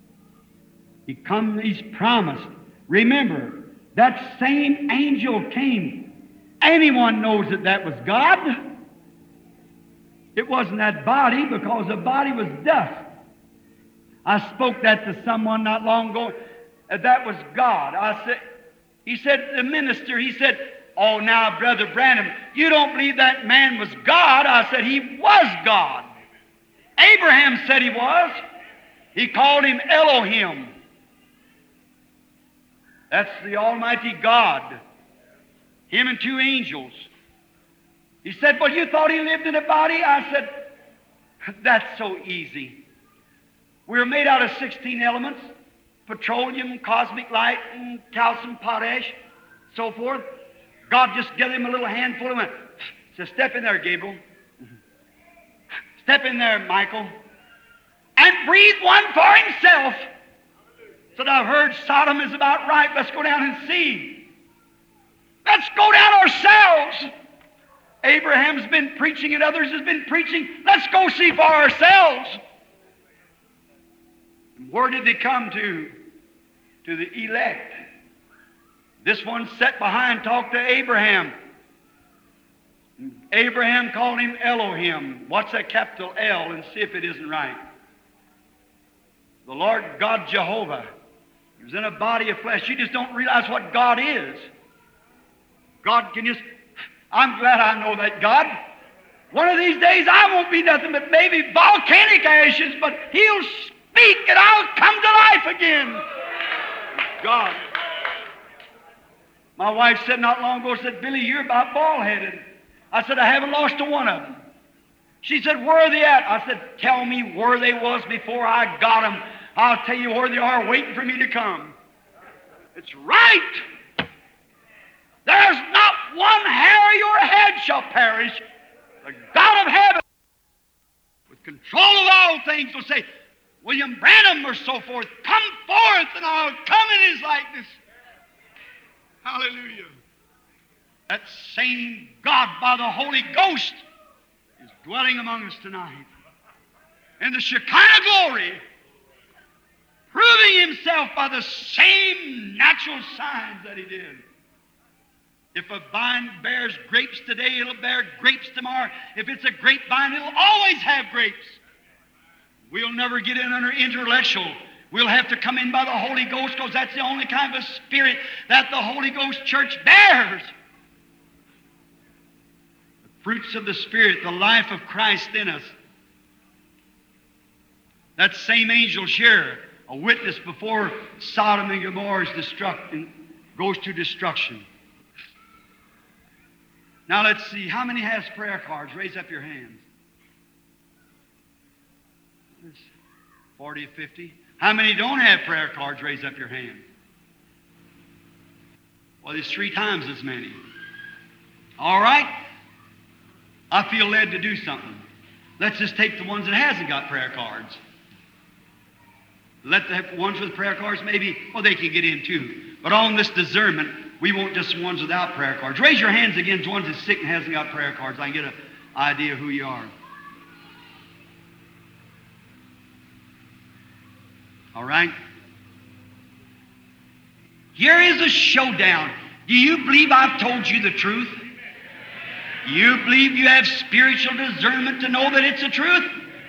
he's promised. Remember, that same angel came. Anyone knows that that was God. It wasn't that body, because the body was dust. I spoke that to someone not long ago. That was God. He said, the minister, he said, "Oh, now, Brother Branham, you don't believe that man was God?" I said, "He was God. Abraham said he was. He called him Elohim. That's the Almighty God. Him and two angels." He said, "Well, you thought he lived in a body?" I said, "That's so easy. We're made out of 16 elements, petroleum, cosmic light, and calcium, potash, so forth. God just gave him a little handful and went, said, step in there, Gabriel. Step in there, Michael. And breathe one for himself. Said, I've heard Sodom is about right. Let's go down and see. Let's go down ourselves. Abraham's been preaching and others has been preaching. Let's go see for ourselves. And where did they come to? To the elect. This one sat behind, talked to Abraham. Abraham called him Elohim. What's that capital L? And see if it isn't right. The Lord God Jehovah. He was in a body of flesh. You just don't realize what God is. God can just... I'm glad I know that God. One of these days I won't be nothing but maybe volcanic ashes, but He'll speak and I'll come to life again. God. My wife said not long ago, said, Billy, you're about bald-headed. I said, I haven't lost a one of them. She said, where are they at? I said, tell me where they was before I got them. I'll tell you where they are waiting for me to come. It's right. There's not one hair of your head shall perish. The God of heaven, with control of all things, will say, William Branham or so forth, come forth and I'll come in His likeness. Hallelujah. That same God by the Holy Ghost is dwelling among us tonight. In the Shekinah glory, proving Himself by the same natural signs that He did. If a vine bears grapes today, it'll bear grapes tomorrow. If it's a grapevine, it'll always have grapes. We'll never get in under intellectual. We'll have to come in by the Holy Ghost because that's the only kind of a spirit that the Holy Ghost church bears. The fruits of the Spirit, the life of Christ in us. That same angel here, a witness before Sodom and Gomorrah goes to destruction. Now let's see, how many has prayer cards? Raise up your hands. 40 or 50. How many don't have prayer cards? Raise up your hand. Well, there's 3 times as many. All right. I feel led to do something. Let's just take the ones that hasn't got prayer cards. Let the ones with prayer cards maybe, well, they can get in too. But on this discernment, we want just ones without prayer cards. Raise your hands against ones that's sick and hasn't got prayer cards. I can get an idea of who you are. All right? Here is a showdown. Do you believe I've told you the truth? Do you believe you have spiritual discernment to know that it's the truth?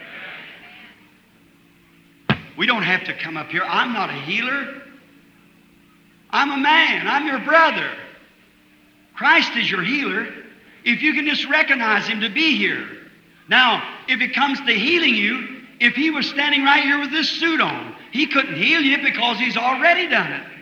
We don't have to come up here. I'm not a healer. I'm a man. I'm your brother. Christ is your healer. If you can just recognize Him to be here. Now, if it comes to healing you, if He was standing right here with this suit on, He couldn't heal you because He's already done it.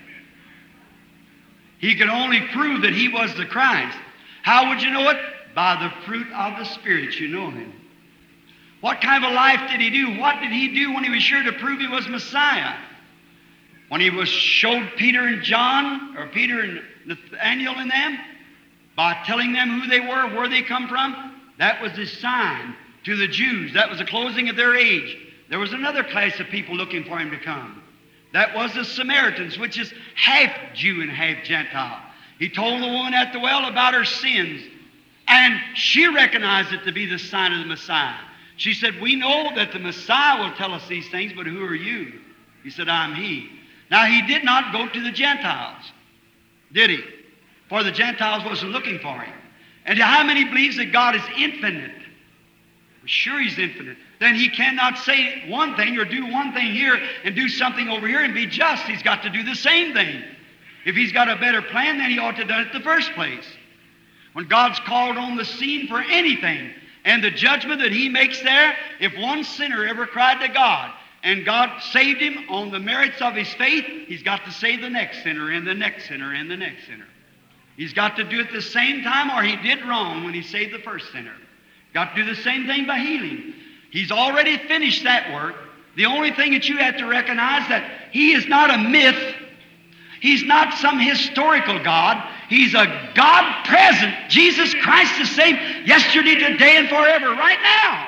He could only prove that He was the Christ. How would you know it? By the fruit of the Spirit you know Him. What kind of a life did He do? What did He do when He was sure to prove He was Messiah? When He showed Peter and John, or Peter and Nathaniel and them, by telling them who they were, where they come from, that was His sign to the Jews. That was the closing of their age. There was another class of people looking for Him to come. That was the Samaritans, which is half Jew and half Gentile. He told the woman at the well about her sins, and she recognized it to be the sign of the Messiah. She said, we know that the Messiah will tell us these things, but who are you? He said, I'm He. Now, He did not go to the Gentiles, did He? For the Gentiles wasn't looking for Him. And how many believes that God is infinite? We're sure He's infinite. Then He cannot say one thing or do one thing here and do something over here and be just. He's got to do the same thing. If He's got a better plan, then He ought to have done it in the first place. When God's called on the scene for anything, and the judgment that He makes there, if one sinner ever cried to God, and God saved him on the merits of his faith, He's got to save the next sinner and the next sinner and the next sinner. He's got to do it the same time, or He did wrong when He saved the first sinner. Got to do the same thing by healing. He's already finished that work. The only thing that you have to recognize that He is not a myth. He's not some historical God. He's a God present. Jesus Christ the same yesterday, today, and forever, right now.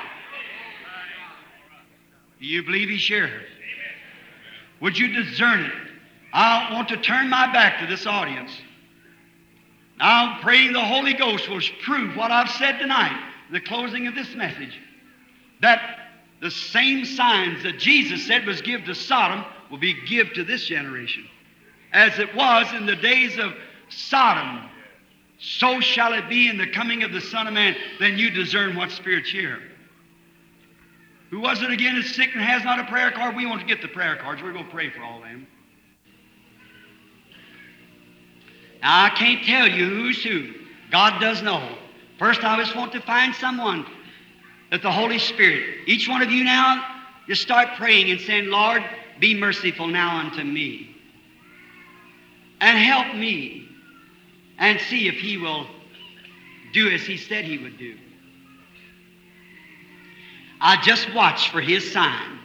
Do you believe He's here? Would you discern it? I want to turn my back to this audience. Now I'm praying the Holy Ghost will prove what I've said tonight in the closing of this message, that the same signs that Jesus said was given to Sodom will be given to this generation. As it was in the days of Sodom, so shall it be in the coming of the Son of Man. Then you discern what spirit's here. Who was it again is sick and has not a prayer card? We want to get the prayer cards. We're going to pray for all them. Now, I can't tell you who's who. God does know. First, I just want to find someone that the Holy Spirit, each one of you now, just start praying and saying, Lord, be merciful now unto me. And help me. And see if He will do as He said He would do. I just watch for His sign.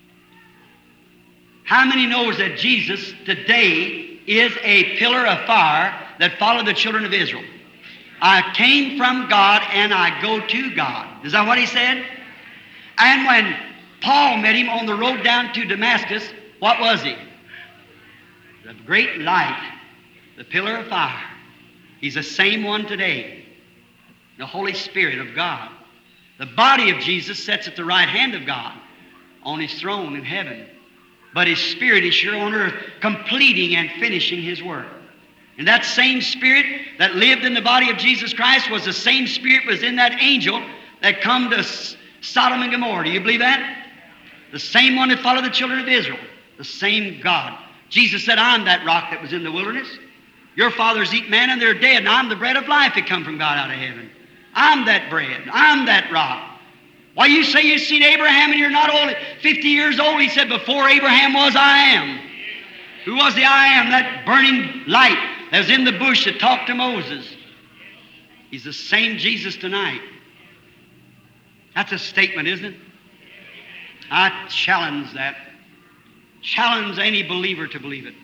How many knows that Jesus today is a pillar of fire that followed the children of Israel? I came from God and I go to God. Is that what He said? And when Paul met Him on the road down to Damascus, what was he? The great light, the pillar of fire. He's the same one today. The Holy Spirit of God. The body of Jesus sits at the right hand of God on His throne in heaven. But His Spirit is here on earth, completing and finishing His work. And that same Spirit that lived in the body of Jesus Christ was the same Spirit was in that angel that come to Sodom and Gomorrah. Do you believe that? The same one that followed the children of Israel. The same God. Jesus said, I'm that rock that was in the wilderness. Your fathers eat manna and they're dead, and I'm the bread of life that come from God out of heaven. I'm that bread. I'm that rock. Why you say you've seen Abraham and you're not only 50 years old? He said, before Abraham was, I am. Who was the I am? That burning light that was in the bush that talked to Moses. He's the same Jesus tonight. That's a statement, isn't it? I challenge that. Challenge any believer to believe it.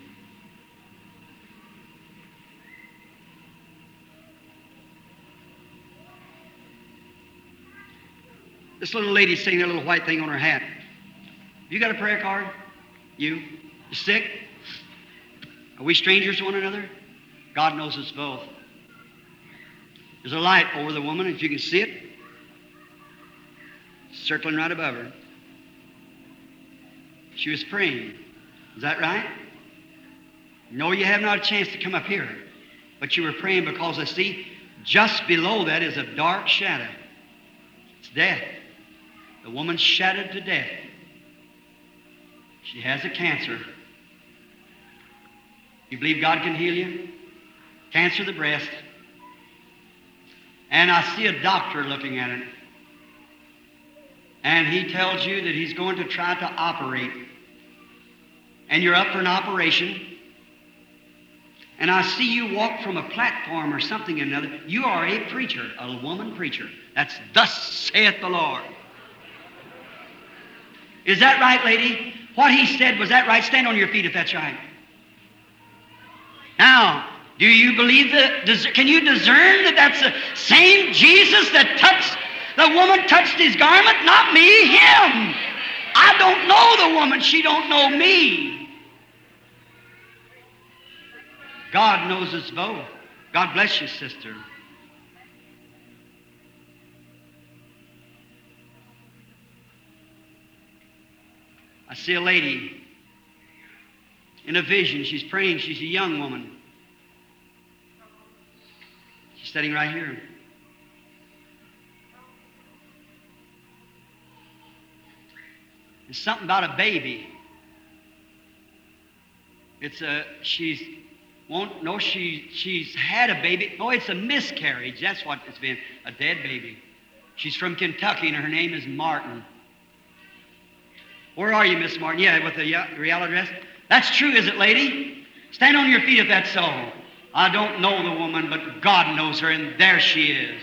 This little lady's saying that little white thing on her hat. You got a prayer card? You sick? Are we strangers to one another? God knows us both. There's a light over the woman, if you can see it, circling right above her. She was praying. Is that right? No, you have not a chance to come up here. But you were praying because I see just below that is a dark shadow. It's death. The woman's shattered to death. She has a cancer. You believe God can heal you? Cancer of the breast. And I see a doctor looking at it. And he tells you that he's going to try to operate. And you're up for an operation. And I see you walk from a platform or something or another. You are a preacher, a woman preacher. That's thus saith the Lord. Is that right, lady? What he said, was that right? Stand on your feet if that's right. Now, do you believe that? Can you discern that that's the same Jesus that touched, the woman touched his garment? Not me, him. I don't know the woman. She don't know me. God knows us both. God bless you, sister. I see a lady in a vision. She's praying. She's a young woman. She's sitting right here. It's something about a baby. She's had a baby. Oh, it's a miscarriage. That's what it's been, a dead baby. She's from Kentucky, and her name is Martin. Where are you, Miss Martin? Yeah, with the real address? That's true, is it, lady? Stand on your feet if that's so. I don't know the woman, but God knows her, and there she is.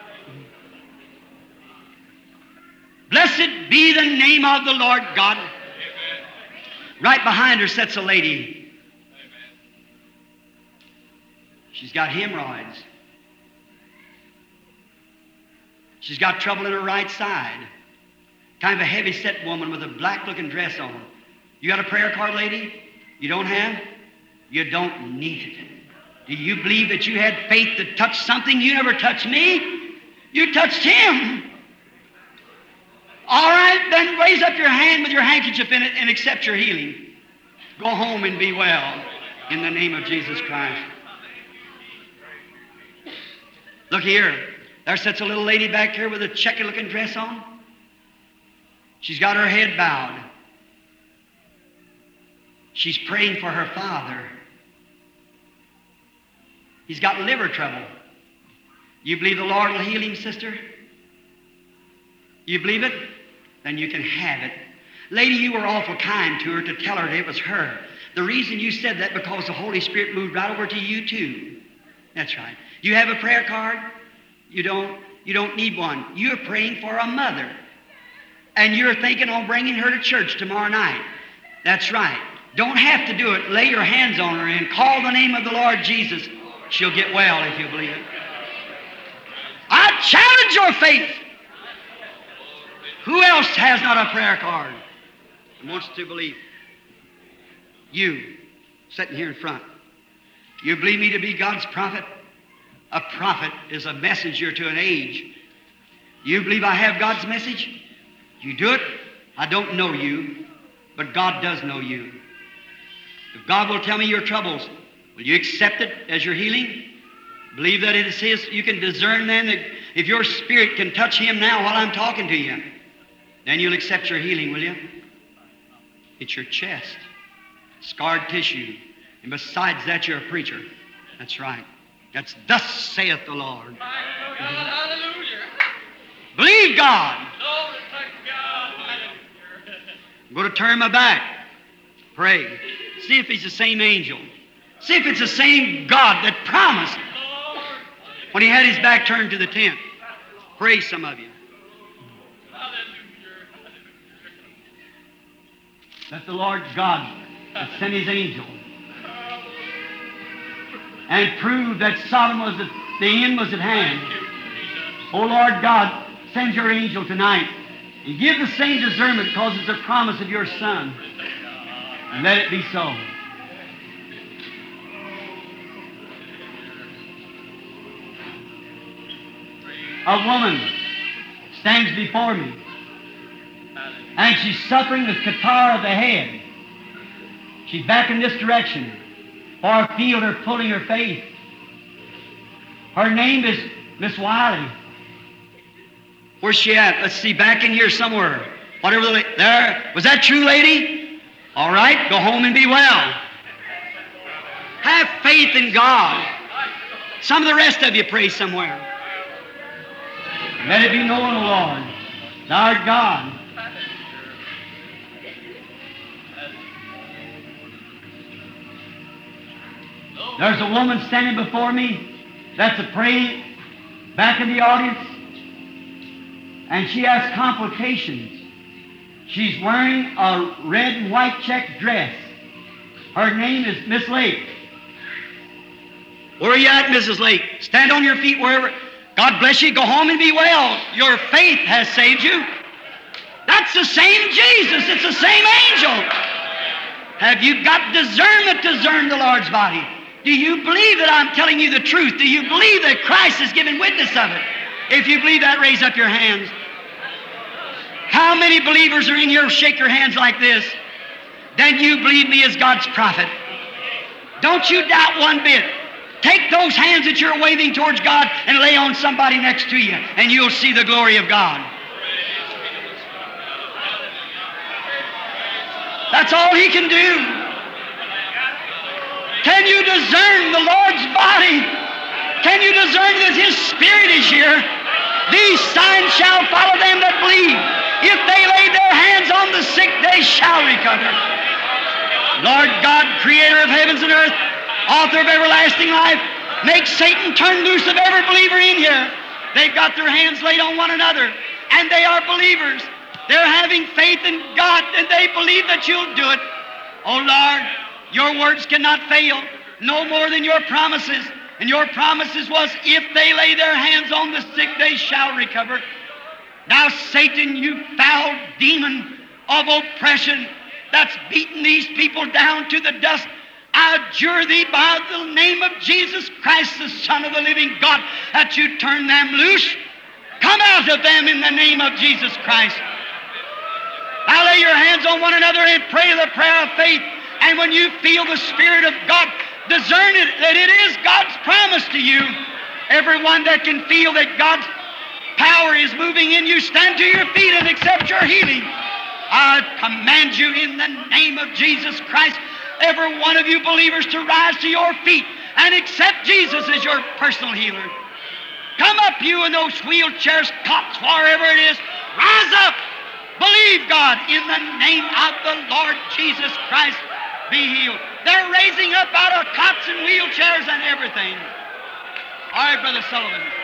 Blessed be the name of the Lord God. Amen. Right behind her sits a lady. Amen. She's got hemorrhoids. She's got trouble in her right side. Kind of a heavy-set woman with a black-looking dress on. You got a prayer card, lady? You don't have? You don't need it. Do you believe that you had faith to touch something? You never touched me. You touched Him. All right, then raise up your hand with your handkerchief in it and accept your healing. Go home and be well in the name of Jesus Christ. Look here. There sits a little lady back here with a checky-looking dress on. She's got her head bowed. She's praying for her father. He's got liver trouble. You believe the Lord will heal him, sister? You believe it? Then you can have it. Lady, you were awful kind to her to tell her it was her. The reason you said that because the Holy Spirit moved right over to you too. That's right. You have a prayer card? You don't need one. You're praying for a mother. And you're thinking on bringing her to church tomorrow night. That's right. Don't have to do it. Lay your hands on her and call the name of the Lord Jesus. She'll get well if you believe it. I challenge your faith. Who else has not a prayer card and wants to believe? You, sitting here in front. You believe me to be God's prophet? A prophet is a messenger to an age. You believe I have God's message? You do it? I don't know you, but God does know you. If God will tell me your troubles, will you accept it as your healing? Believe that it is His. You can discern then that if your spirit can touch Him now while I'm talking to you, then you'll accept your healing, will you? It's your chest, scarred tissue. And besides that, you're a preacher. That's right. That's thus saith the Lord. Hallelujah. Believe God. Glory to God. I'm going to turn my back. Pray. See if He's the same angel. See if it's the same God that promised when He had His back turned to the tent. Pray, some of you. That the Lord God had sent His angel and proved that Sodom was the end was at hand. Oh Lord God, send your angel tonight and give the same discernment because it's a promise of your Son. And let it be so. A woman stands before me, and she's suffering with catarrh of the head. She's back in this direction, for I feel her pulling her faith. Her name is Miss Wiley. Where's she at? Let's see, back in here somewhere. Whatever there. Was that true, lady? All right, go home and be well. Have faith in God. Some of the rest of you pray somewhere. Let it be known, O Lord, thou art God. There's a woman standing before me that's a praying back in the audience, and she has complications. She's wearing a red and white checked dress. Her name is Miss Lake. Where are you at, Mrs. Lake? Stand on your feet wherever. God bless you. Go home and be well. Your faith has saved you. That's the same Jesus. It's the same angel. Have you got discernment to discern the Lord's body? Do you believe that I'm telling you the truth? Do you believe that Christ has given witness of it? If you believe that, raise up your hands. How many believers are in here? Shake your hands like this. Then you believe me as God's prophet. Don't you doubt one bit. Take those hands that you're waving towards God and lay on somebody next to you, and you'll see the glory of God. That's all He can do. Can you discern the Lord's body? Can you discern that His Spirit is here? These signs shall follow them that believe. If they lay their hands on the sick, they shall recover. Lord God, creator of heavens and earth, author of everlasting life, make Satan turn loose of every believer in here. They've got their hands laid on one another, and they are believers. They're having faith in God, and they believe that you'll do it. Oh Lord, your words cannot fail, no more than your promises. And your promises was, if they lay their hands on the sick, they shall recover. Now, Satan, you foul demon of oppression that's beaten these people down to the dust, I adjure thee by the name of Jesus Christ, the Son of the living God, that you turn them loose. Come out of them in the name of Jesus Christ. Now lay your hands on one another and pray the prayer of faith. And when you feel the Spirit of God, discern it, that it is God's promise to you. Everyone that can feel that God's power is moving in you, stand to your feet and accept your healing. I command you in the name of Jesus Christ, every one of you believers, to rise to your feet and accept Jesus as your personal healer. Come up, you in those wheelchairs, cots, wherever it is. Rise up. Believe God in the name of the Lord Jesus Christ. Be healed. They're raising up out of cots and wheelchairs and everything. All right, Brother Sullivan.